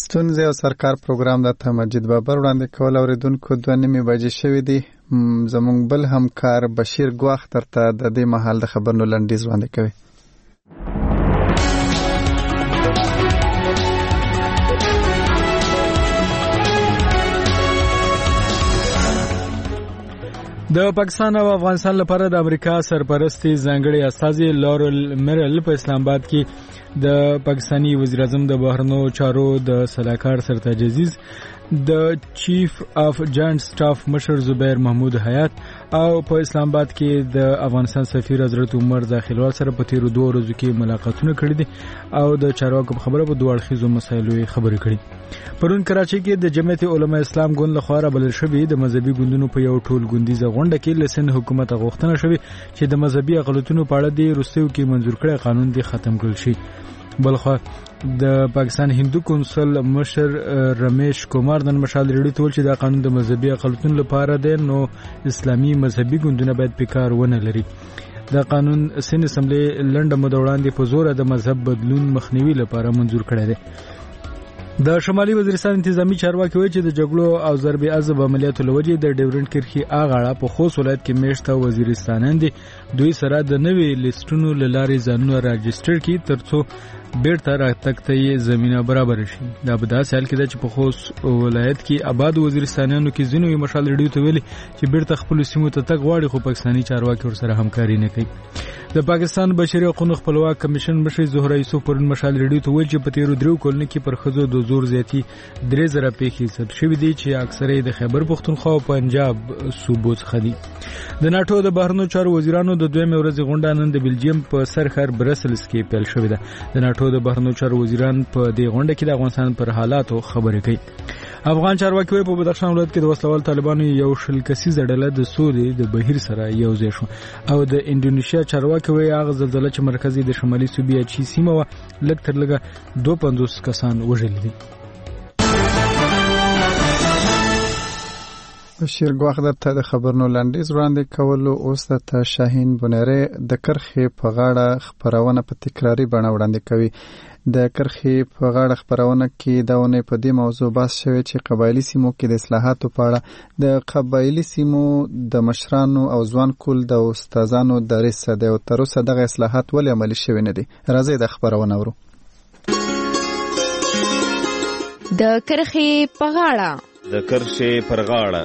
ستونزې او سرکار پروګرام د ته مجید بابر وړاندې کول اوریدونکو دوه نیمې بجې شوې دي. زموږ بل همکار بشیر ګواخ درته د دې مهال د خبرونو لنډیز وړاندې کوي. د پاکستان او افغانستان لپاره د امریکا سرپرستی ځانګړي استازي لورل میرل په اسلام آباد کې د پاکستانی وزیر اعظم د بهرنیو چارو د سلاکار سرتاج عزیز، د چیف اف جاینټ سټاف مشر زبیر محمود حیات او په اسلام آباد کې د افغانستان سفیر حضرت عمر داخلوال سره په تیرو دوه ورځو کې ملاقاتونه کړي دي او د چارواکو په خبره په دوه اړخیزو مسایلو خبرې کړي. پرون کراچۍ کې د جمعیت علماء اسلام ګوند لخوا رابلل شوې د مذهبي ګوندونو په یو ټول ګوندیزه غونډه کې له سند حکومت غوښتنه شوې چې د مذهبي اقلیتونو په اړه د وروستیو کې منظور کړی قانون دی ختم کړل شي. بلخوا د پاکستان هندو کونسل مشر رمیش کومار د مشال ریډیو ته ویل چې دا قانون د مذهبي اقلیتونو لپاره دی، نو اسلامي مذهبي ګوندونه باید پکار ونه لري. دا قانون سند اسمبلی لنډه موده وړاندې په زور د مذهب بدلون مخنیوي لپاره منظور کړی دی. د شمالي وزیرستان انتظامی چارواکي وایي چې د جګړو او ضرب عضب عملیاتو لوجې د ډیورنډ کرښې اغاړه په خوست ولایت کې میشته وزیرستانیان دي دوی سره د نوې لیستونو له لارې ځانونه راجستر کړي ترڅو بیرته راتګ ته یې زمینه برابر شي. دا په داسې حال کې ده چې په خوست ولایت کې آباد وزیرستانیانو کې ځینو یې مشال ریډیو ته ویلي چې بیرته خپلو سیمو ته تګ غواړي خو پاکستاني چارواکي ورسره همکاري نه کوي. د پاکستان بشري حقوقو خپلواک کمیشن مشر زهره یوسف پرون مشال ریډیو ته ویل چې په تیرو دریو کلونو کې پر ښځو د زور زیاتي درې زره پیښې ثبت شوې دي چې اکثره یې د خیبر پښتونخوا او پنجاب صوبو څخه دي. د ناټو د بهرنیو چارو وزیرانو د دویمې ورځې غونډه نن د بلجیم په سر ښار برسلز کې پیل شوې ده. د ناټو د بهرنیو چارو وزیران په دې غونډه کې د افغانستان پر حالاتو خبرې کوي. افغان چارواکي په بدخشان ولایت کې د وسلوال طالبانو یو شل کسیزه ډله د سولې د بهیر سره یو ځای شو او د انډونیشیا چارواکي وایي هغه زلزله چې مرکزي د شمالي صوبې اچي سیمه وه لږ تر لږه دوه پنځوس کسان وژلي دي. بشیر ګواخ درته د خبرونو لنډیز وړاندې کولو. اوس درته شاهین بنیری د کرښې په غاړه خپرونه په تکراري بڼه وړاندې کوي. د کرښې په غاړه خپرونه کې دا ونې په دې موضوع بحث شوی چې قبایلي سیمو کې د اصلاحاتو په اړه د قبایلي سیمو د مشرانو او ځوان کول د استادانو درس ده او تر اوسه دغه اصلاحات ولې عملي شوي نه دي. راځئ د خبرونه ورو. د کرښې په غاړه د کرښې پر غاړه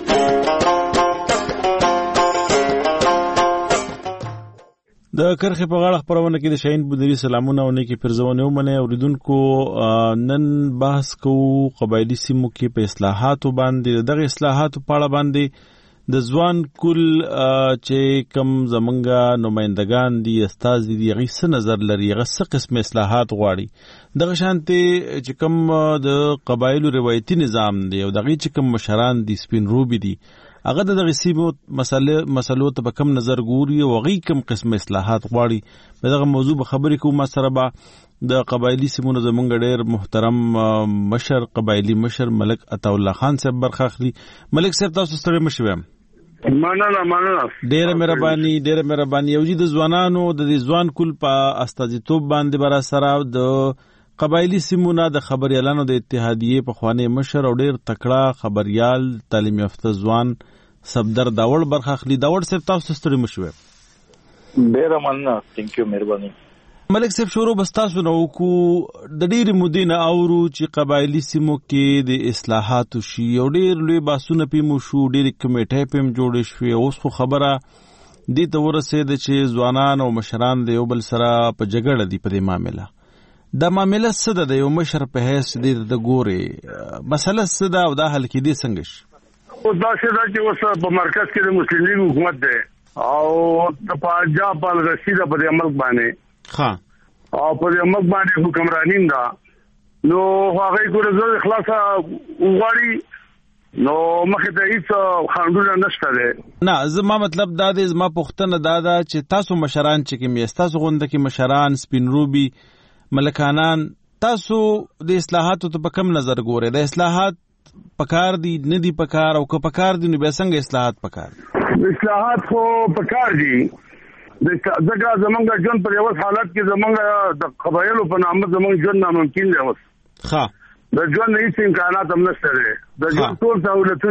د کرښې په غاړه خبرونه کې د شاهین بنیری سلامونه او نیکی پرزونه ومنه اوریدونکو. نن بحث کوو قبایلی سیمو کې په اصلاحاتو باندې. دغه اصلاحاتو په اړه باندې د ځوان کل چې کم زمونږه نمائندگان دي استازي دي هغه څه نظر لري، هغه څه قسم اصلاحات غواړي. دغه شانته چې کم د قبایلو روایتي نظام دی او دغه چې کم مشران دي سپین روبي دي هغه د دغه سیمو مسله مسلو ته په کم نظر ګوري او هغه کم قسم اصلاحات غواړي. دغه موضوع به خبرې کوم سره به د قبایلی سیمونو زمونږ ډېر محترم مشر قبایلی مشر ملک عطا الله خان صاحب برخه اخلي. ملک صاحب تاسو ستړي مشوي. مننه مننه ډېر مهرباني ډېر مهرباني. یو جی د ځوانانو د ځوان کول په استازیتوب باندې بر سره د قبایلی سیمونو د خبريالانو د اتحادیه په خوانه مشر او ډېر تکړه خبريال تعلیم یافته ځوان صفدر داوړ برخه اخلي. داوړ صاحب تاسو ستړي مشوي. ډېر مننه. ثانک یو مهرباني. ملک صاحب شروع بستاسو نو کو د ډېر مدینه اورو چې قبایلی سیمو کې د اصلاحات شي او ډېر لوی باسونه پیمو شو، ډېر کمیټه پیم جوړ شوې. اوس خو خبره دې ته ورسېد چې ځوانان او مشران د یو بل سره په جګړه دي په دې معاملې. دا معاملې څه ده؟ د یو مشر په حیث دې د ګوري مسله څه ده او دا حل کې دې څنګه شي؟ او دا څه ده چې اوس په مرکز کې د مسلم لیگ حکومت ده او د پنجاب باندې رسیده په عمل باندې ها او په عمل باندې حکمرانی ده. نو هغه ګورزو خلاصه وغواړي نو مخه ته هیڅ خاندونه نشته ده. نه زما مطلب دا دی، زما پوښتنه دا ده چې تاسو مشران چې کوم تاسو غونډه کې مشران سپین روبي ملکانان تاسو د اصلاحاتو ته په کم نظر ګورئ؟ د اصلاحات پکار دي نه دي پکار او که پکار دي نو به څنګه اصلاحات پکار دي؟ اصلاحات خو پکار دي ځکه زمونږ ژوند پر یو حالت کې زمونږ د قبایلو په نامه زمونږ ژوند ناممکن دی. اوس ښه د ژوند هیڅ امکانات هم نشته دی د ژوند ټول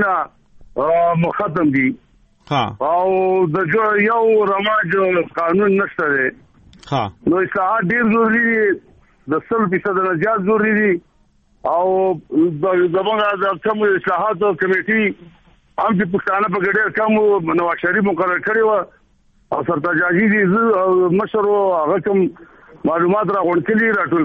سہولتونه ختم دي او د یو رواج قانون نشته دی نو اصلاحات ډیر ضروري دي د سل فیصد نه زیات ضروري دي او زموږ د کوم اصلاحاتو کمیټي هم چې پښتانه په ګډه کوم نواز شریف مقرر کړی و او سرتاج عزیز مشر هغه کوم معلومات راغونډ کړي راټول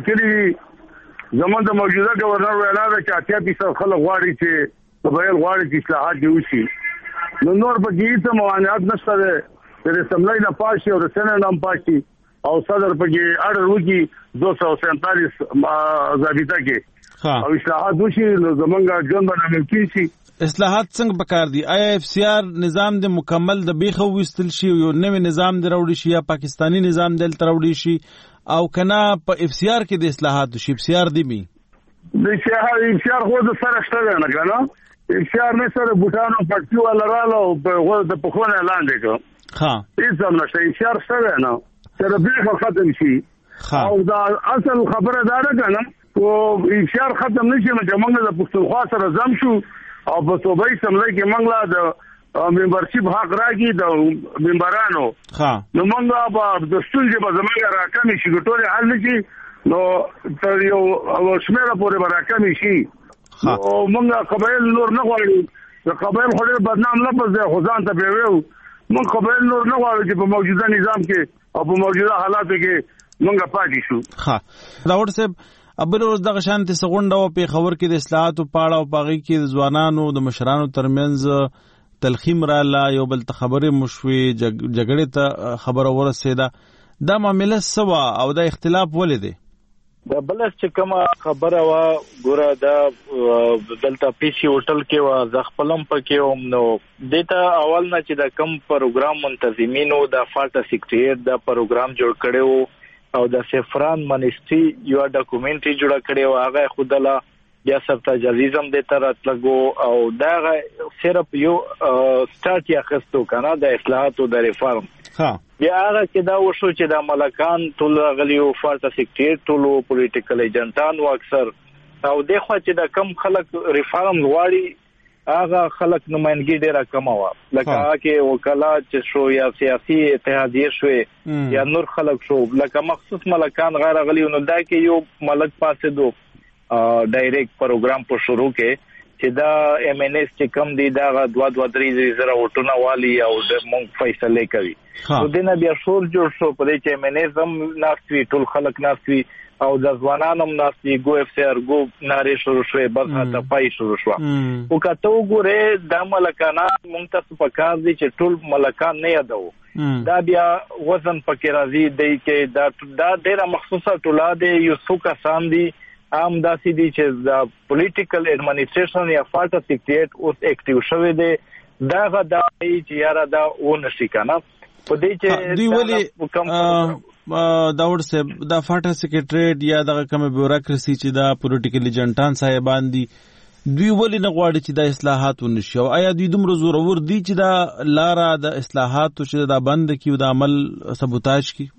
کړي زموږ د موجوده گورنر وینا ده چې اتیا فیصد خلک غواړي چې په بهر غواړي چې اصلاحات دي وشي نو نور په دې ته موانعات نشته ده چې اسمبلی نه پاشي او سېنات نه پاشي او صدر په کې اړه وږي دو سو سینتالیس ضابطه کې او اصلاحات وشي نو زمونږ ژوند باندې ممکن شي. اصلاحات څنګه پکار دي؟ آیا اف سی آر نظام د مکمل د بیخو وستل شي یو نوې نظام دروړي شي یا پاکستانی نظام دل تروړي شي او کنا په اف سی آر کې د اصلاحات شي؟ اف سی آر دی می د شهر اف سی آر خو د سره شته نه کنه اف سی آر نه سره بوټانو پټیو ولراله او په د پخونه لاندې کو ها هیڅ هم نشته اف سی آر سره نه سره بیخو ختم شي او دا اصل خبره دا ده کنه او اشار ختم نشي نو موږ د پښتونخوا سره زم شو او په صوبې سملای کې موږ لا د ممبرشپ حق راګي د ممبرانو ها نو موږ په د ستونزې په زمانه راکمې شي ټول حل نشي نو تر یو شمیره پورې راکمې شي او موږ قبایل نور نه غواړو د قبایل خوري بدنام لفظ دی خو ځان ته پیوو موږ قبایل نور نه غواړو چې په موجوده نظام کې او په موجوده حالاتو کې موږ پاتې شو. ها راوړ صاحب ابل روز دغه شانتي سغونډه او په خبر کې د اصلاحاتو پاړه او باغی کې د ځوانانو د مشرانو ترمنځ تلخیم را لا یو بل ته خبره مشوي جګړې ته خبره ورسېده دا معاملې سوا او د اختلاف ولې دی؟ د بلس چې کومه خبره وا ګوره دا دلته پیسي هوټل کې وا ز خپلم پکې هم نو دته اول نه چې دا کم پروګرام منتظمینو د فاټا سیکریټ دا پروګرام جوړ کړو او د سفران منیسټری یو ډاکومنټري جوړ کړو هغه خودله بیا سرتاج عزیزم د ترات لګو او دا صرف یو سٹارټ یا خستو کنه د اصلاحاتو د ریفارم ها بیا هغه کې دا وشو چې د ملکان ټول غلیو فارټا سیکریټ ټول پولیټیکل ایجنټان او اکثر او د خو چې د کم خلک ریفارم غواړي هغه خلک نمائندګي ډیره کم و لکه کې وکالات چې شو یا سیاسي اتحادیه شو یا نور خلک شو لکه مخصوص ملکان غیر غلیو نو دا کې یو ملک پاسه دو ډایرکټ پروګرام په شروع کې چې دا ایم ان ایس چې کم دی دا دوا دوا درې زره وټونه والی او د مونږ فیصله کوي نو دنه بیا شور جوړ شو په دې چې ایم ان ایس هم ناستوي ټول خلک ناستوي او د ځوانانو هم ناستي ګو اف سی آر ګو ناري شروع شوې بس هاته پای شروع شو او کته وګوره د ملکانه مونږ ته په کار دي چې ټول ملکان نه یادو دا بیا وزن پکې راځي دی کې دا دا ډیره مخصوصه ټوله دی یو څو کسان دي عام داسې دي چې د پولیټیکل ایڈمنسټریشن یا فاټا سیکریټ اوس اکټیو شوی دی دا غدا چې یاره دا و نشي کنه په دې چې دوی ولې داور صاحب دا فاټا سیکریټریټ یا د کوم بیوروکراسي چې دا پولیټیکل ایجنټان صاحبان دي دوی ولې نه غواړي چې د اصلاحات ونشي او آیا دوی دومره زورور دي چې دا لاره د اصلاحاتو چې دا بند کیو د عمل سبوتاج کی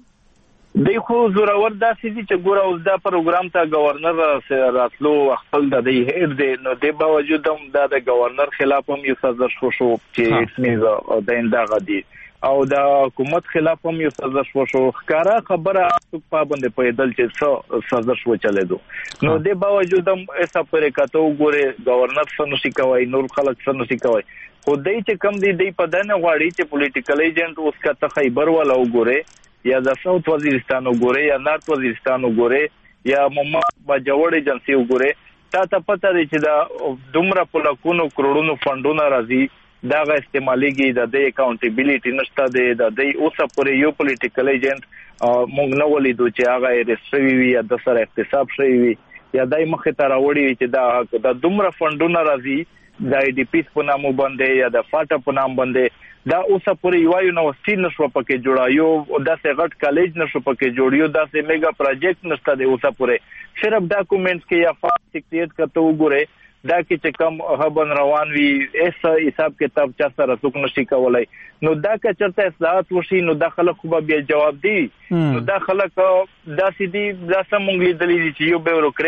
دی خو زورور داسې دي چې ګوره اوس دا پروګرام ته گورنر راتلو خپل د دې هډ دی نو د باوجود هم دا د گورنر خلاف هم یو سازش وشو چې هیڅ نه د اندغه دی او د حکومت خلاف هم یو سازش وشو ښکارا خبره پابند پیدل چې څو سازش وچلیدو نو د باوجود هم ایسا پرې کاته وګوره گورنر څنګه شي کوي نور خلک څنګه شي کوي خو دای چې کم دی دی په دنه غواړي چې پولیټیکل ایجنټ اوس کا ته خیبر ولا وګوره یا د ساوث وزیرستان وګوره یا نارت وزیرستان وګوره یا مما بجوړ ایجنسی وګوره تا ته پته دی چې دا دومره په لکونو کروڑونو فندونه راځي دا غا استعماليږي د دې اکاونټیبিলিټی نشته دی د دې اوسه پورې یو پولیټیکل ایجنټ موږ نو ولیدو چې هغه ریسټری وي یا د سره احتساب شوی وي یا دای مخه ته راوړي چې دا د دومره فندونه راځي د ای ډی پی په نامو باندې یا د فاټا په نام باندې دا اوسه پورې یو یونیورسيټي نشو پکې جوړایو او د سغټ کالج نشو پکې جوړیو د سه میگا پروجیکټ نشته دی اوسه پورې صرف ډاکومېنټس کې یا فاټ سیکریټ کته وګوره دا کې چې کم هبن روان وي ایس حساب کتاب چا سره څوک نشي کولای نو دا که چرته اصلاحات وشي نو دا خلک خو به جواب دي نو دا خلک دا سيدي دا سمونګ لیدلې چې یو بیوروکریټ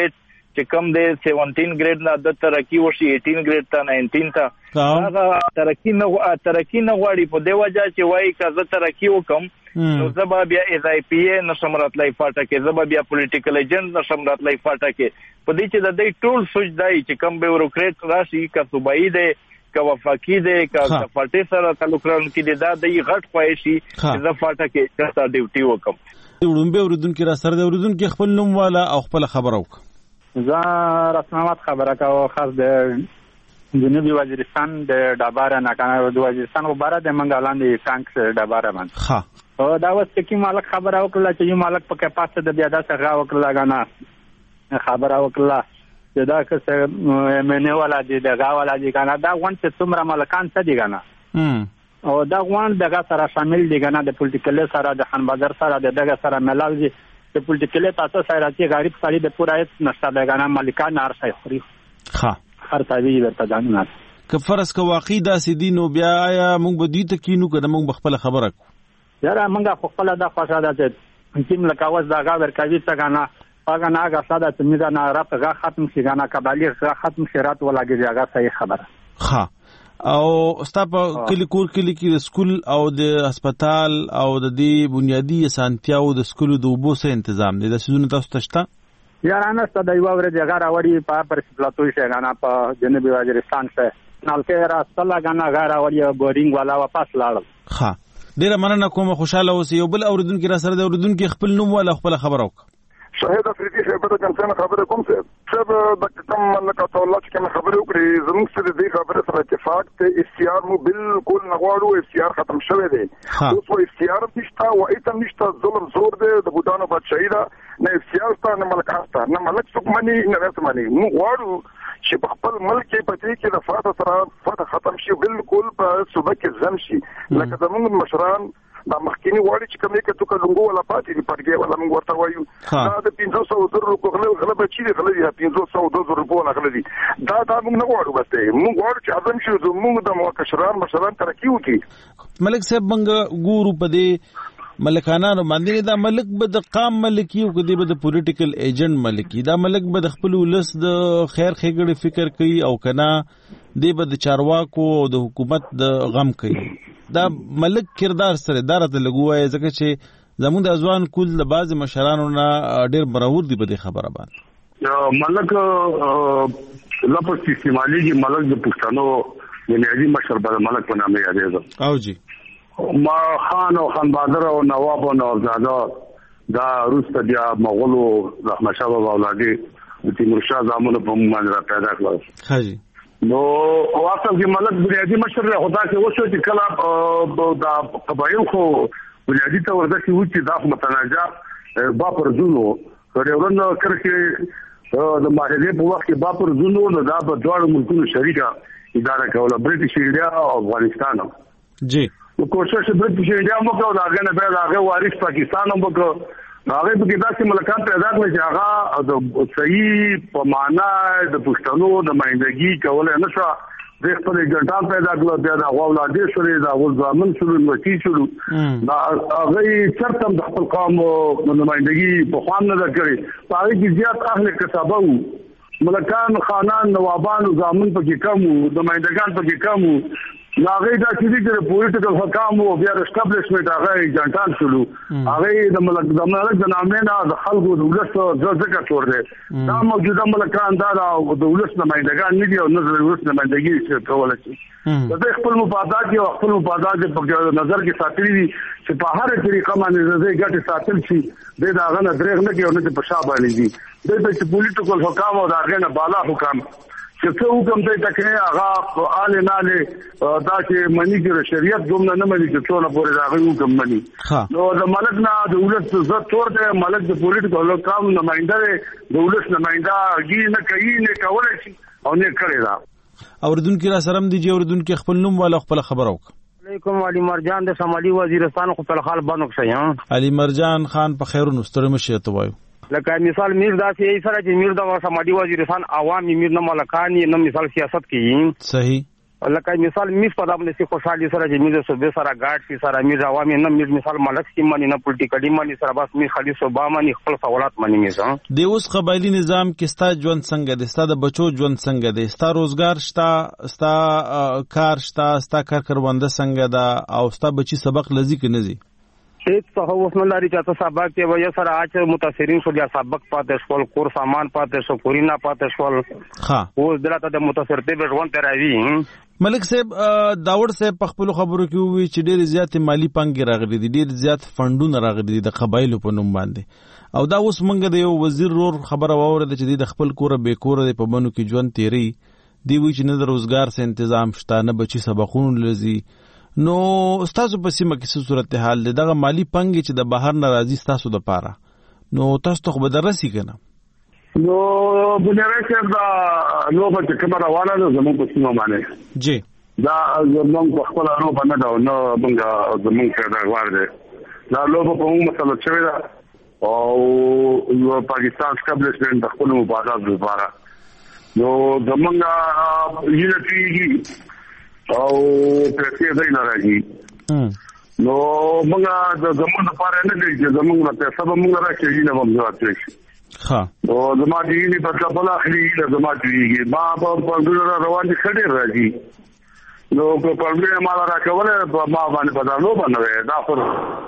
چې کم دی سیونټین ګریډ نه د ترقی وشي ایټین ګریډ ته ناینټین ته هغه ترقی نه ترقی نه غواړي په دی وجه چې وایي که زه ترقی وکم نو زه به بیا ایز آی پی ای نشم راتلی فاټه کې، زه به بیا پولیټیکل ایجنټ نشم راتلی فاټه کې. په دې چې د دوی ټول سوچ دی چې کم بیوروکریټ راشي که صوبایي دی که وفاقي دی که پارټۍ سره تعلق لرونکي دی، دا د غټ خواهش شي چې زه فاټه کې چېرته ډیوټي وکم. وړومبی اورېدونکي را سره دی، اورېدونکي خپل نوم واله او خپله خبره وکړه. زه رسماوات خبره کوم خاص د جنوبي وزیرستان د ډباره نه کنه د وزیرستان وباره د منګلاندې ټانکس ډباره باندې. ها او دا وس کې مالک خبره وکړه چې یو مالک په کې پاسه د بیا داسه غا وکړه غانا خبره وکړه چې دا که منه ولا دي د غا ولا دي کنه دا وان چې څومره مالکان څه دي غانا او دا وان دغه سره شامل دي غانا د پولیټیکل سره د خان بازار سره دغه سره ملاو دي د پولیټیکل تاسو سره چې غریب سړي د پورایت نشته د غانا مالکان هر څه خوري. ها هر تاوی ورته ځانونه که فرض که واقعي داسې دي نو بیا آیا موږ به دوی ته کینو که موږ به خپله خبره کوو؟ یاره موږ خپله دا خوښه ده چې کوم لکه اوس د هغه ورکوي څه غانا هغه نه هغه څه ده چې موږ نه رات هغه ختم شي غانا کبالي هغه ختم شي رات ولګېږي هغه صحیح خبره. ښه او ستا په کلي کور کلي کې د سکول او د هسپتال او د دې بنیادي اسانتیاو د سکولو د اوبو څه تنظیم دی؟ دا څیزونه تاسو ته شته؟ یاره نشته، د یوه ورځې هغه راوړي په پرسپلاتوی شي غانا په جنوبي وزیرستان شي نلکې راستله غانا هغه راوړي بورینګ والا واپس لاړل. ښه ډیره مننه کوم، خوشاله اوسئ. یو بل اورېدونکي را سره دی، اورېدونکي خپل نوم والا خپله خبره وکړه. شاهد افریدي صاحب د کنسرن خبره کوم صاحب د کوم ملک او الله چې کوم خبره وکړي زموږ سره د خبره سره اتفاق ته اختیار مو بالکل نه غواړو، اختیار ختم شوی دی. اوس و اختیار نشته او ایتم نشته، ظلم زور دی د بوتانو بادشاہي ده، نه اختیار شته نه ملک شته، نه ملک څوک مني نه رس مني. موږ غواړو چې په خپل ملک کې پاتې کې د فاتح سره فاتح ختم شي، بالکل په صوبه کې ځم شي. لکه زموږ مشران دا مخکینی وړي چې کومې کې تو کلونګو ولا پاتې دی پټګي ولا موږ ورته وایو دا د پنځه سوه زره روپو غلې غلبه چی دی غلې دی پنځه سوه دوه زره روپو نه غلې دي دا دا موږ نه غواړو. بس موږ غواړو چې اعظم شي زموږ د موکشران مشران ترقی وکړي. ملک صاحب موږ ګورو په دې ملکانانو باندې دا ملک به د قام ملکی او کدی به د پولیټیکل ایجنټ ملکی، دا ملک به د خپل ولس د خیر ښېګړې فکر کوي او کنه دی به د چارواکو او د حکومت د غم کوي. دا ملک کردار سره دار ته لګوي ځکه چې زموږ د ځوان کول د بعض مشرانو نه ډېر برور دی په دې خبره باندې. ملک لپاره استعمالي ملک د پښتنو بنیادی مشر بل ملک په نامه یادېږي. او جی ما خان او خان بادر او نواب او نوزاده دا روس ته بیا مغولو رحمت شاه بابا اولادي د تیمور شاه زامنو په باندې را پیدا کړل. حاجی نو واصل کې ملک بنیادی مشر له خدا کې وشو چې کله دا قبایل خو بنیادی ته ورته چې و چې دا متناجات با پر زونو ورورن کړکه د ماهرې په وخت کې با پر زونو نو دا په دوه ملکونو شریکه اداره کوله، برټش انډیا او افغانستان. جی نو کوشش برټش انډیا مو کوله، هغه نه به هغه وارث پاکستان هم وکړ. هغه په کې داسې ملکان پیدا کړل چې هغه د صحیح په معنا د پښتنو د مایندګي کولای نه شو. د خپل ګټان پیدا کړل، بیا د اولادې شولې د اول ځامن شولې نوتی شولو. دا هغه چرته د خپل قوم نمائندګي په خوان نه کړی، په هغه کې زیات اهل کسبه وو، ملکان خانان نوابان ځامن په کې کم وو، د مایندګان په کې کم وو. هغه دا چې د پولیټیکل حکام او بیا اسټابلیشمنت هغه جنټان شلو، هغه د ملک د ملک د نامې نه د خلکو د ولس ځکه تور دي. دا موجوده ملکان دا د ولس نمائندګان نه دي او نه د ولس نمائندګي کولای شي. د خپل مفادات او خپل مفادات په نظر کې ساتلي دي چې په هر طریقه باندې د ګټه ساتل شي. د دا غنه درېغ نه کې او نه په شابه باندې دي د پولیټیکل حکام او دا غنه بالا حکام چې څو حکم دی تکه هغه آل نه دا چې منی کې شریعت دوم نه مني چې څونه پورې راغی حکم مني. نو د ملک نه د ولس عزت تور دی، ملک د پولیټیکل حکام نمائنده د ولس نمائنده گی نه کوي نه کولای شي او نه کړی دا. اوردونکو را سره دی اوردونکو خپل نوم والا خپل خبر وک. علیکم علي مرجان د شمالي وزیرستان خو په حال باندې ښه. علي مرجان خان په خیرونو ستړي مشه ته وایو. لکه مثال میر داسې سره چې میر د شمالي وزیرستان عوامي میر نه ملکان نه مثال سیاست کوي. صحیح. لکه مثال میز په دامن سي خوشالي سره چې میز صوبې سره ګاډ سي سره میز عوامي نه میز مثال ملک سي مانی نه پولیټیکلی مانی سره بس می خالي صوبا مانی خپل سوالات مانی میز د اوس قبایلی نظام کې ستا ژوند څنګه دی ستا د بچو ژوند څنګه دی ستا روزګار شته ستا کار شته ستا کار کروانده څنګه ده او ستا بچي سبق لذي کې نه زی هیڅ څه اوس نه لري چې تاسو سبق کې وایي سره اچ متاثرین شو بیا سبق پاتې شول کور سامان پاتې شو کورینا پاتې شول ها اوس دلته د متاثر ته ژوند تراوی ملک صاحب داوړ صاحب په خپل خبرو کې وی چې ډېر زیات مالی پنګ راغلي دي ډېر زیات فندونه راغلي دي د قبایلو په نوم باندې او دا اوس مونږ د یو وزیر رور خبره واورده چې د خپل کور به کور د په بنو کې ژوند تیری دی وی چې نه د روزګار سه تنظیم شته نه بچي سبقونه لذي نو تاسو په سیمه کې څه صورتحال ده دغه مالی پنګ چې د بهر ناراضي تاسو د پاره نو تاسو ته به درسي کنه نو بنره چې دا نو په کومه روانه ده زموږ په سیمه باندې جی دا زموږ په خپل نو باندې دا نو موږ زموږ دا ورده دا لو په کومه مسله چې دا او یو پاکستان اسټابلیشمنت د خپل مبادلات لپاره نو زموږ یونټي او پیسې دای نه راځي نو موږ د زموږ لپاره نه دی چې زموږ نه پیسې به موږ راکړي نه موږ راځي ها نو زما دې نه په خپل اخلي زما دې ما په پردو روان دي خډې راځي نو په پردو ما راکوله ما باندې بدلو باندې دا خو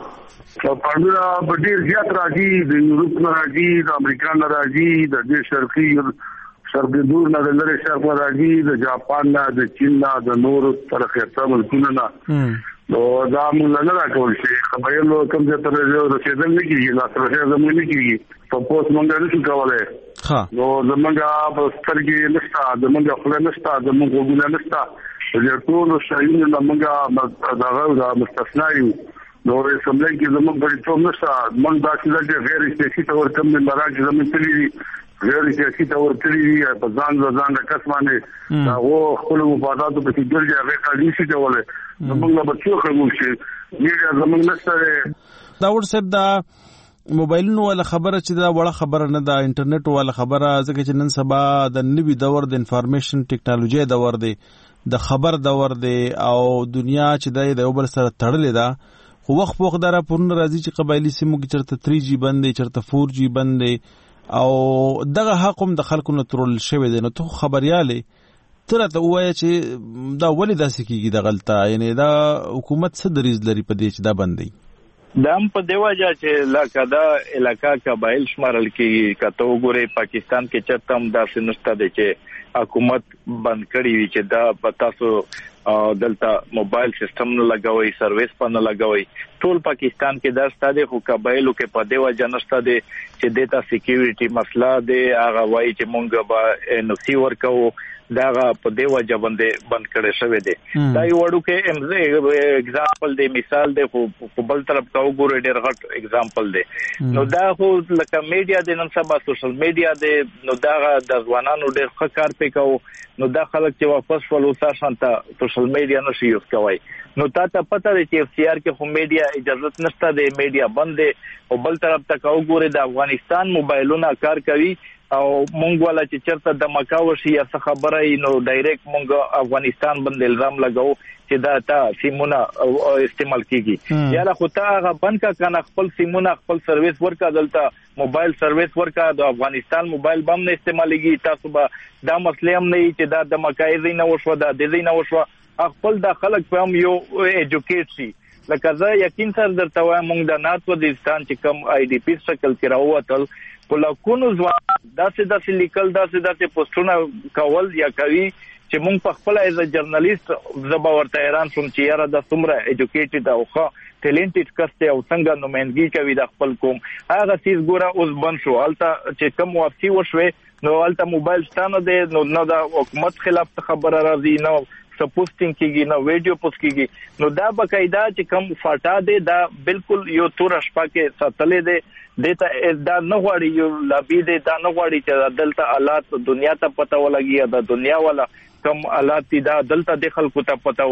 په پردو په ډیر زیات راځي د یورپ نه راځي د امریکا نه راځي د دې شرقي شرق دور نه د لری شرق راځي د جاپان نه د چین نه د نور تر خطر ملکونو نه نو دا موږ نه راکول شي خبرو کوم څه تر یو رسیدل نه کیږي لا تر څه زموږ نه کیږي په پوس مونږ نه شو کولای ها نو زمونږه په سترګې نشته زمونږه خپل نشته زمونږ وګونه نشته د ټول شایونه زمونږه دغه د مستثنا یو نو سملای کې زمونږ بری ټول نشته مونږ دا چې غیر سیاسي تور کم نه راځي زمونږ تللی غیر سیاسي تور تللی په ځان ځان د کسمانه دا و خپل مفادات په کې ګرځي هغه قاضي شي ډول زمونږ به څو خبر شي میډیا زمونږ نشته دا ورسره دا موبایلونو ولا خبره چې دا وړه خبره نه ده انټرنیټ ولا خبره ځکه چې نن سبا د نوي دور د انفارمیشن ټیکنالوژي دور دی د خبر دور دی او دنیا چې د یو بل سره تړلې ده خو وخت په وخت دا راپورونه راځي چې قبایلی سیمو کې چرته تری جی بندې چرته فور جی بندې او دغه حق هم د خلکو نه ترول شوی دی نو ته خبرياله تر ته وایي چې دا ولې داسې کیږي د غلطه یعنی دا حکومت څه دریز لري په دې چې دا بندي دام په دیواجه چې لکه دا علاقہ قبایل شمارل کې کته وګوره پاکستان کې چرتم داسې نشته دی چې حکومت بند کړی وي چې دا پتاسو دلته موبایل سیستم نه لګوي سرویس په نه لګوي ټول پاکستان کې دا ستاده خو قبایلو کې په دیواجه نشته دی چې دیتا سکیورټي مسله دی هغه وایي چې مونږ به نفسي ورکو داغه په دیو ځبندې بند کړي شوی دی دا یو وړو کې امزه اگزامپل دی مثال دی خو په بل طرف کا وګوره ډېر غټ اگزامپل دی نو دا خو لکه میډیا د نن سبا سوشل میډیا دی نو دا د ځوانانو ډېر ښه کار پکاو نو دا خلک چې واپس ولوسا شانته سوشل میډیا نشي یوز کوي نو تا ته پته دی چې اف سی آر کې خو میډیا اجازه نشته دی میډیا بند دی او بل طرف ته کا وګوره د افغانستان موبایلونه کار کوي او مونږ ولا چې چرته د مکاو شي یا څه خبره نو ډایرکټ مونږ افغانستان باندې الزام لګاو چې دا تا سیمونه استعمال کیږي یا لا خو تا غ بند کا کنه خپل سیمونه خپل سرویس ورکا دلته موبایل سرویس ورکا د افغانستان موبایل بم نه استعمالېږي تاسو به دا مسله هم نه چې دا د مکایې نه وشو دا د دې نه وشو خپل د خلک په هم یو ایجوکیټ شي لکه زه یقین سره درته وایم مونږ د نارت وزیرستان چې کوم آی ډی پی شکل کې راووتل کله ځوان داسې داسې لیکل داسې داسې پوسټونه کول یا کوي چې مونږ په خپل ایز ا جرنالیست زبا ورته حیران شوم چې یاره د څومره ایجوکیټډ او ښه ټیلنټډ کس دی او څنګه نمائندګي کوي د خپل قوم هغه چیز ګوره اوس بند شو هلته چې کوم واپسي وشوې نو هلته موبایل شته نه دی نو نه د حکومت خلاف خبره راځي نو سپوسټینګ کیږي نو ویډیو پوسټ کیږي نو دا بقاعده چې کوم فاټا دی دا بالکل یو تور شپه کې ساتلې دی دیتا دا نه غواړي یو لابي دی دا نه غواړي چې دلته حالات دنیا ته پته ولګي دا دنیا والا کوم حالات دا دلته د خلکو ته پته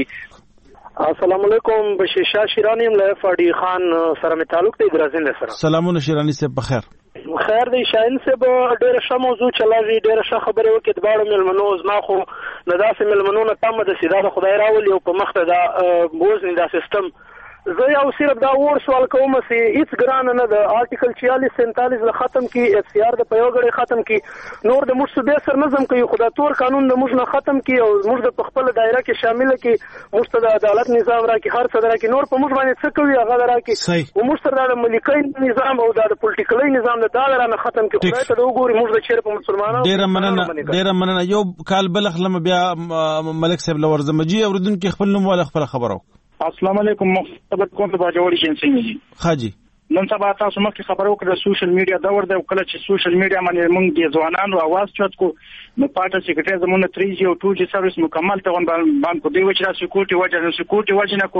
ولګي السلام علیکم بشیر شاه شیرانی ام له فادی خان سره می تعلق دی درازین سره سلامونه شیرانی صاحب بخیر خیر دی شاین صاحب ډېر ښه موضوع چلاوي ډېر ښه خبره وکړه د باړو ملمنو زما خو نه داسې ملمنونه تمه د سیدا د خدای راولي او په مخ ته دا بوزنی دا سیستم زه یو صرف دا وړ سوال کوم چې هیڅ ګران نه د آرټیکل چیالیس سینتالیس له ختم کی اف سی آر د پیوګړې ختم کی نور د موږ صوبې سر نظم کوي خدا تور قانون د موږ نه ختم کی او موږ د خپل دایره کې شامل کی موږ ته د عدالت نظام را کی هر څه را کی نور په موږ باندې څه کوي هغه را کی او موږ سره د ملکي نظام او د پولیټیکلي نظام د دالر نه ختم کی خدای ته وګوري موږ د چیرې په مسلمانانو ډیر مننه ډیر مننه یو کال بلخ لم بیا ملک صاحب لورزمجي اوردونکو خپل نوم ولا خپل خبرو السلام علیکم مختبت کوم ته باجوړی جنسي خاجي نن سبا تاسو مخکې خبرو کړه سوشل میډیا دا ورته کله چې سوشل میډیا باندې موږ د ځوانانو आवाज چت کو نو پاټه سیکریټری زمونه تری جی او ټو جی سرویس مکمل ته باندې کو دی وچرا سکیورټي وجه نه سکیورټي وجه نه کو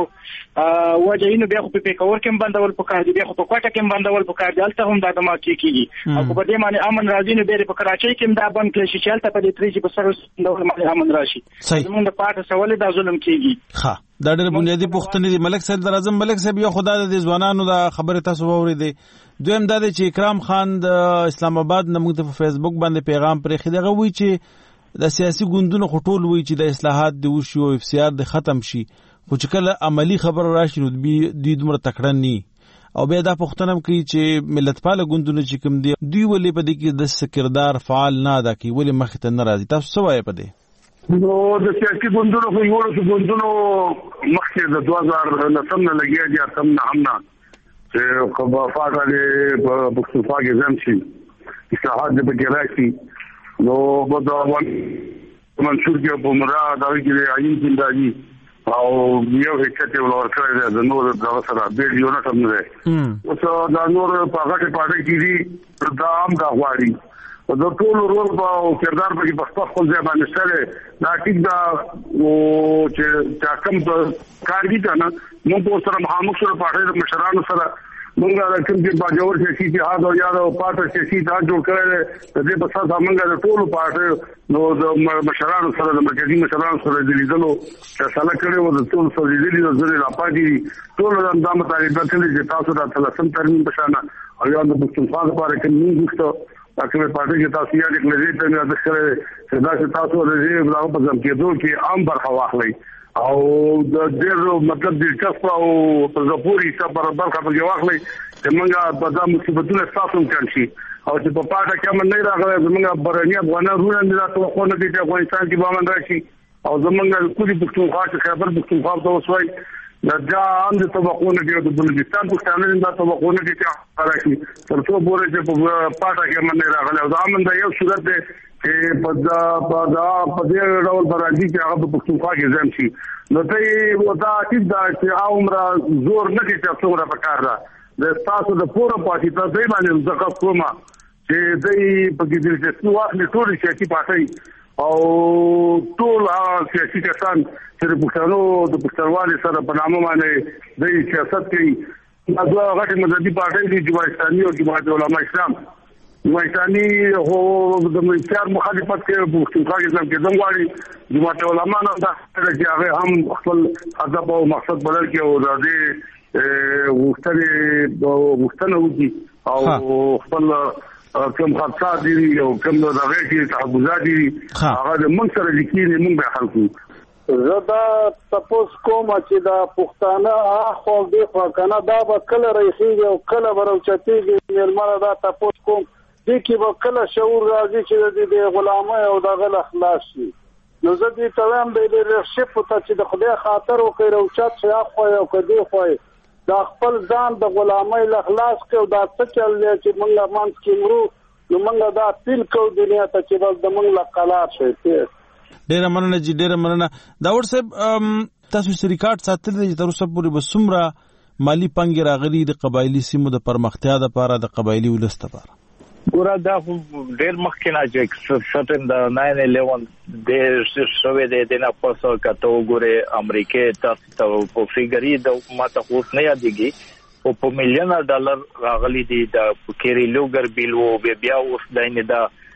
وجه یې بیا خو په پیکور کې باندې ول پکار دی بیا خو په کوټه کې باندې ول پکار دی الته هم دا د ما کې کیږي او په دې باندې امن راځي نو بیا په کراچۍ کې دا بند کړی چې الته په دې تری جی په سرویس باندې امن راشي زمونږ د پاټه سوال دا ظلم کیږي ها دا ډېر بنیادی پوښتنې دي ملک صاحب در اعظم ملک صاحب یو خدا د ځوانانو دا خبره تاسو واورېدې دویم دا دی چې اکرام خان د اسلام آباد نه موږ ته په فیسبوک باندې پیغام پرې خېدغه وی چې د سیاسي ګوندونو خټول وی چې د اصلاحات دی وشي او اف سی آر د ختم شي خو چې کله عملی خبر راشي نو دوی دومره تکړه ني او بیا دا پوښتنه کوي چې ملت پاله ګوندونه چې کوم دی دوی ولې په دې کې د کردار فعال نه ادا کوي ولې مخ ته نه راځي تاسو څه وایي په دې نو د سیاسي ګوندونو خو یو څه ګوندونو مخکې د دوه هزار نهم نه لګیا دي هم نه هم نه چې خو په فاړه په پښتونخوا کې ځم شي اصلاحات د بګی راشي نو په دا ون منصور کې په مراد دا کې عین زندګي او یو هیڅ ته ولور کړی د نور د سره بیل یو نه سم نه اوس دا نور په هغه پاټه کې دي دا هم دا غواړي د ټول رول په کردار په کې په خپل ځای باندې سره دا ټیک دا او چې چا کوم کار دي کنه نو په سره مخامخ سره پاټه مشرانو سره مونږه د کوم چې باجوړ شي چې هغه دا یاد او پاټه شي دا جوړ کړل د دې په اساس مونږه د ټول پاټه نو د مشرانو سره د مرکزي مشرانو سره د لیدلو چې سره کړو د ټول سره د لیدلو زره لا پاتې ټول د اندام مطابق چې تاسو د تلسم ترمیم بشانه او یو د پښتونخوا لپاره کې موږ وخت تاکي پارټي کې تاسو یې د لږه ته نه ذکر چې دا چې تاسو د دې بلاغ په ځم کې دوه کې عام برخه واخلي او د دې مطلب د کسب او پرځپوري څخه برابر خبرې واخلي چې موږ په دغه مصیبتونو تاسو کم شي او چې په پاټه کې من نه راغلی زموږ برني افغانانو نه راته خو نه دي چې افغانستان کې باندې راشي او زموږ کلی پښتونخوا چې خبر پښتونخوا ته وسوي دا هم د طبقونو کې د بلوچستان پښتانه د طبقونو کې چې راشي تر څو پورې چې په پاټه کې من نه راغلی او دا هم د یو صورت دی چې په دا په دا په دې ډول برابرۍ چې هغه په پښتونخوا کې ځم شي نو ته ودا چې دا چې عمره زور نه کې چې څومره پکار ده د تاسو د پوره پاتې ته دی باندې ځکه کومه چې دې په دې چې څو وخت له ټول شي پاتې او ټول سیاسي کسان چې د پښتنو د پښتونوالي سره په نامه باندې د سیاست کې دا غټي مذهبي پارټي دي جماعت اسلامي او جماعت علماء اسلام جماعت اسلامي هو د منځار مخالفت کوي په پښتونخوا کې چې زموږ جماعت علماء نه دا چې هغه هم خپل هدف او مقصد بدل کړي او د دې وختره وختنه وږي او خپل کوم خاصه دي او کوم دغه کې تحفظات دي هغه د موږ سره لیکي نه موږ به حل کوو زدا تاسو کوم چې دا پښتانه اخو دې خو کنه دا به کله رئیسي او کله ورچتيږي مېلمانه دا تاسو کوم دې کې به کله شعور راځي چې د غلامه او د غل اخلاص شي نو زه دې تمام به دې شپ ته چې د خدای خاطر او خیر او چت شي اخو او کدي خو دا خپل ځان د غلامۍ له خلاص کړو دا څه چل دی چې موږ مانس کې مرو نو موږ دا تل کو دنیا ته چې بس د موږ له قلار شي ډېر مننه جی ډېر مننه داور صاحب تاسو سې ریکارډ ساتل دي تر اوسه پورې بسمره مالی پنګ راغلي د قبایلی سیمو د پرمختیا لپاره د قبایلی ولست لپاره ګوره دا ډېر مخکې نه چې سټن د ناین الیون د شوې د دینه پاسو کته وګوره امریکا تاسو ته په فیګری د ماته اوس نه یادېږي او په میلیون ډالر راغلي دي د کېری لوګر بیل او بیا اوس داینه دا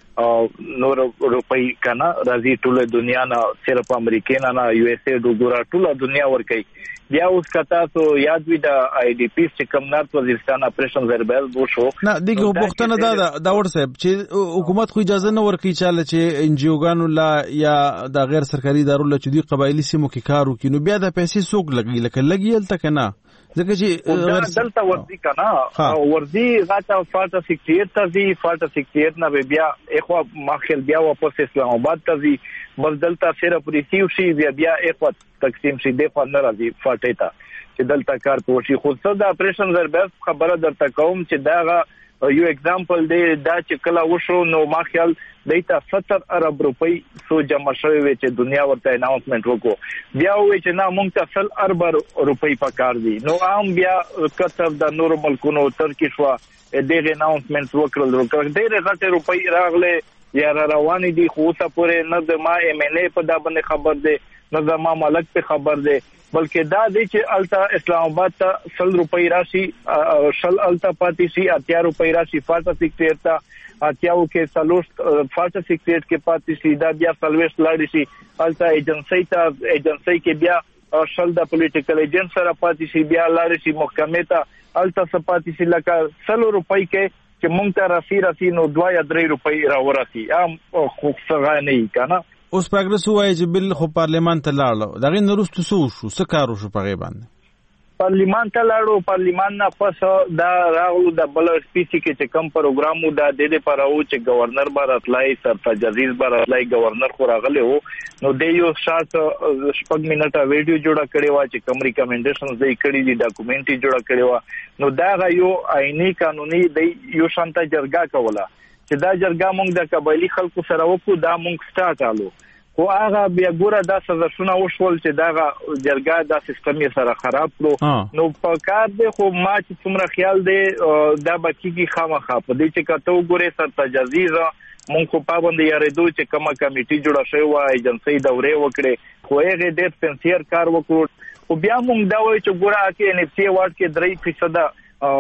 نور روپۍ کنه راځي ټوله دنیا نه صرف امریکا نه یو اس اے وګورا ټوله دنیا ور کوي بیا اوس کتا سو یاد وی د آی ډی پی چې کوم نارت وزیرستان اپریشن زربل بو شو نه دغه وختونه دا دا ور صاحب چې حکومت خو اجازه نه ورکړي چاله چې ان جی اوګانو لا یا د غیر سرکاري ادارو له چې دی قبایلی سیمو کې کار وکړي نو بیا د پیسې سوق لګي لکه لګیل تک نه ځکه چې دلته ورځي کنه ورځي غاټه فالټه سکتیت تزي فالټه سکتیت نه بیا اخو ماخل بیا واپس اسلام آباد تزي بس دلته صرف ریسیو شي بیا بیا اخو تقسیم شي د په ناراضي فالټه تا چې دلته کار پوشي خو څه د اپریشن زربس خبره درته کوم چې داغه یو اگزامپل دی دا چې کله وشو نو ما خیال دیتا ستر ارب روپۍ سو جمع شوی وي چې دنیا ورته اناونسمنت وکړو بیا وی چې نا مونږ ته سل ارب روپۍ پکار دي نو عام بیا کتب د نور ملکونو ترکی شو دغه اناونسمنت وکړل ورکړل ډېر غټه روپۍ راغله یا روانې دي خو څه پورې نه د ما ایم ان ای په دا باندې خبر ده نه د ما ملک په خبر ده بلکې دا دی چې التا اسلام آباد ته سل روپۍ راشي شل التا پاتې شي اتیا روپۍ راشي فالټه سیکریټ ته اتیاو کې سلوست فالټه سیکریټ کې پاتې شي دا بیا سلوست لاړ شي التا ایجنسی ته ایجنسی کې بیا شل د پولیټیکل ایجنټ سره پاتې شي بیا لاړ شي محکمې ته التا سپاتې شي لکه سل روپۍ کې چې مونږ ته راسي راسي نو دوه یا درې روپۍ راورسي ام خو څنګه نه کنه اوس پاګرس وایي چې بل خو پارلیمان ته لاړو دغه نورستو سو شو څه کارو شو په غیبان پارلیمان ته لاړو پارلیمان نه پس دا راغلو د بل سپیسی کې چې کم پروګرامو دا د دې پر او چې گورنر بار اطلای سرتاج عزیز بار اطلای گورنر خو راغله وو نو د یو شارټ شپږ منټه ویډیو جوړه کړې و چې کوم ریکمنډیشنز دی کړې دي ډاکومېنټي جوړه کړې و نو دا یو آئینی قانوني دی یو شانته جرګه کوله چې دا جرګه مونږ د قبایلی خلکو سره وکړو دا مونږ سٹارټ آلو خو هغه بیا ګوره دا سزاشونه وشول چې دا جرګه دا سیستم یې سره خراب کړو نو په کار دی خو ما چې څومره خیال دی دا بچیږي خامخا په دې چې کته وګوره سرتاج عزیز مونږ خو پابند یاریدو چې کومه کمیټي جوړه شوی و ایجنسی دورې وکړي خو هغه ډېر سنسیر کار وکړو خو بیا مونږ دا وایو چې ګوره کې ان اف سی وارد کې درې فیصد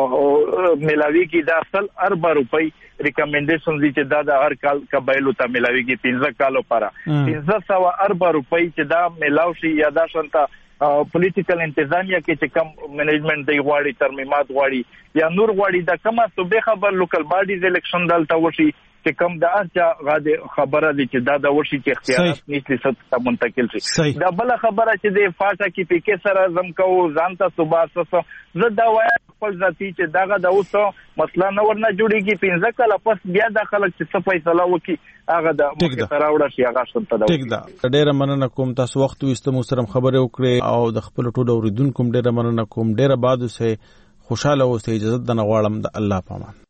ملاوی کی دا اصل اربع روپۍ ریکمنډیشن دي چې دا د هر کال قبایلو ته ملاوی کی پنځه کالو لپاره پنځه سو اربع روپۍ چې دا ملاو شي یا دا شانته پولیټیکل انتظامیه کې چې کم منیجمنت دی غواړي ترمیمات غواړي یا نور غواړي دا کومه صوبې خبر لوکل باډیز الیکشن دلته وشي چې کم د ارچا غاده خبره دي چې دا د وشي چې اختیارات نشي ست منتقل شي دا بل خبره چې د فاټا کې پی کې سره زم کو ځانته صبح سره زه دا وایم خپل ذاتی چې داغه د اوسه مسله نه ورنه جوړیږي پنځه کله پس بیا د خلک چې څه فیصله وکي هغه د مخ ته راوړل شي هغه شنت دا ټیک دا ډیره مننه کوم تاسو وخت وستو مو سره خبرې وکړې او د خپل ټولو اوریدونکو ډیره مننه کوم ډیره باد اوسه خوشاله اوسه اجازه د نغواړم د الله پامان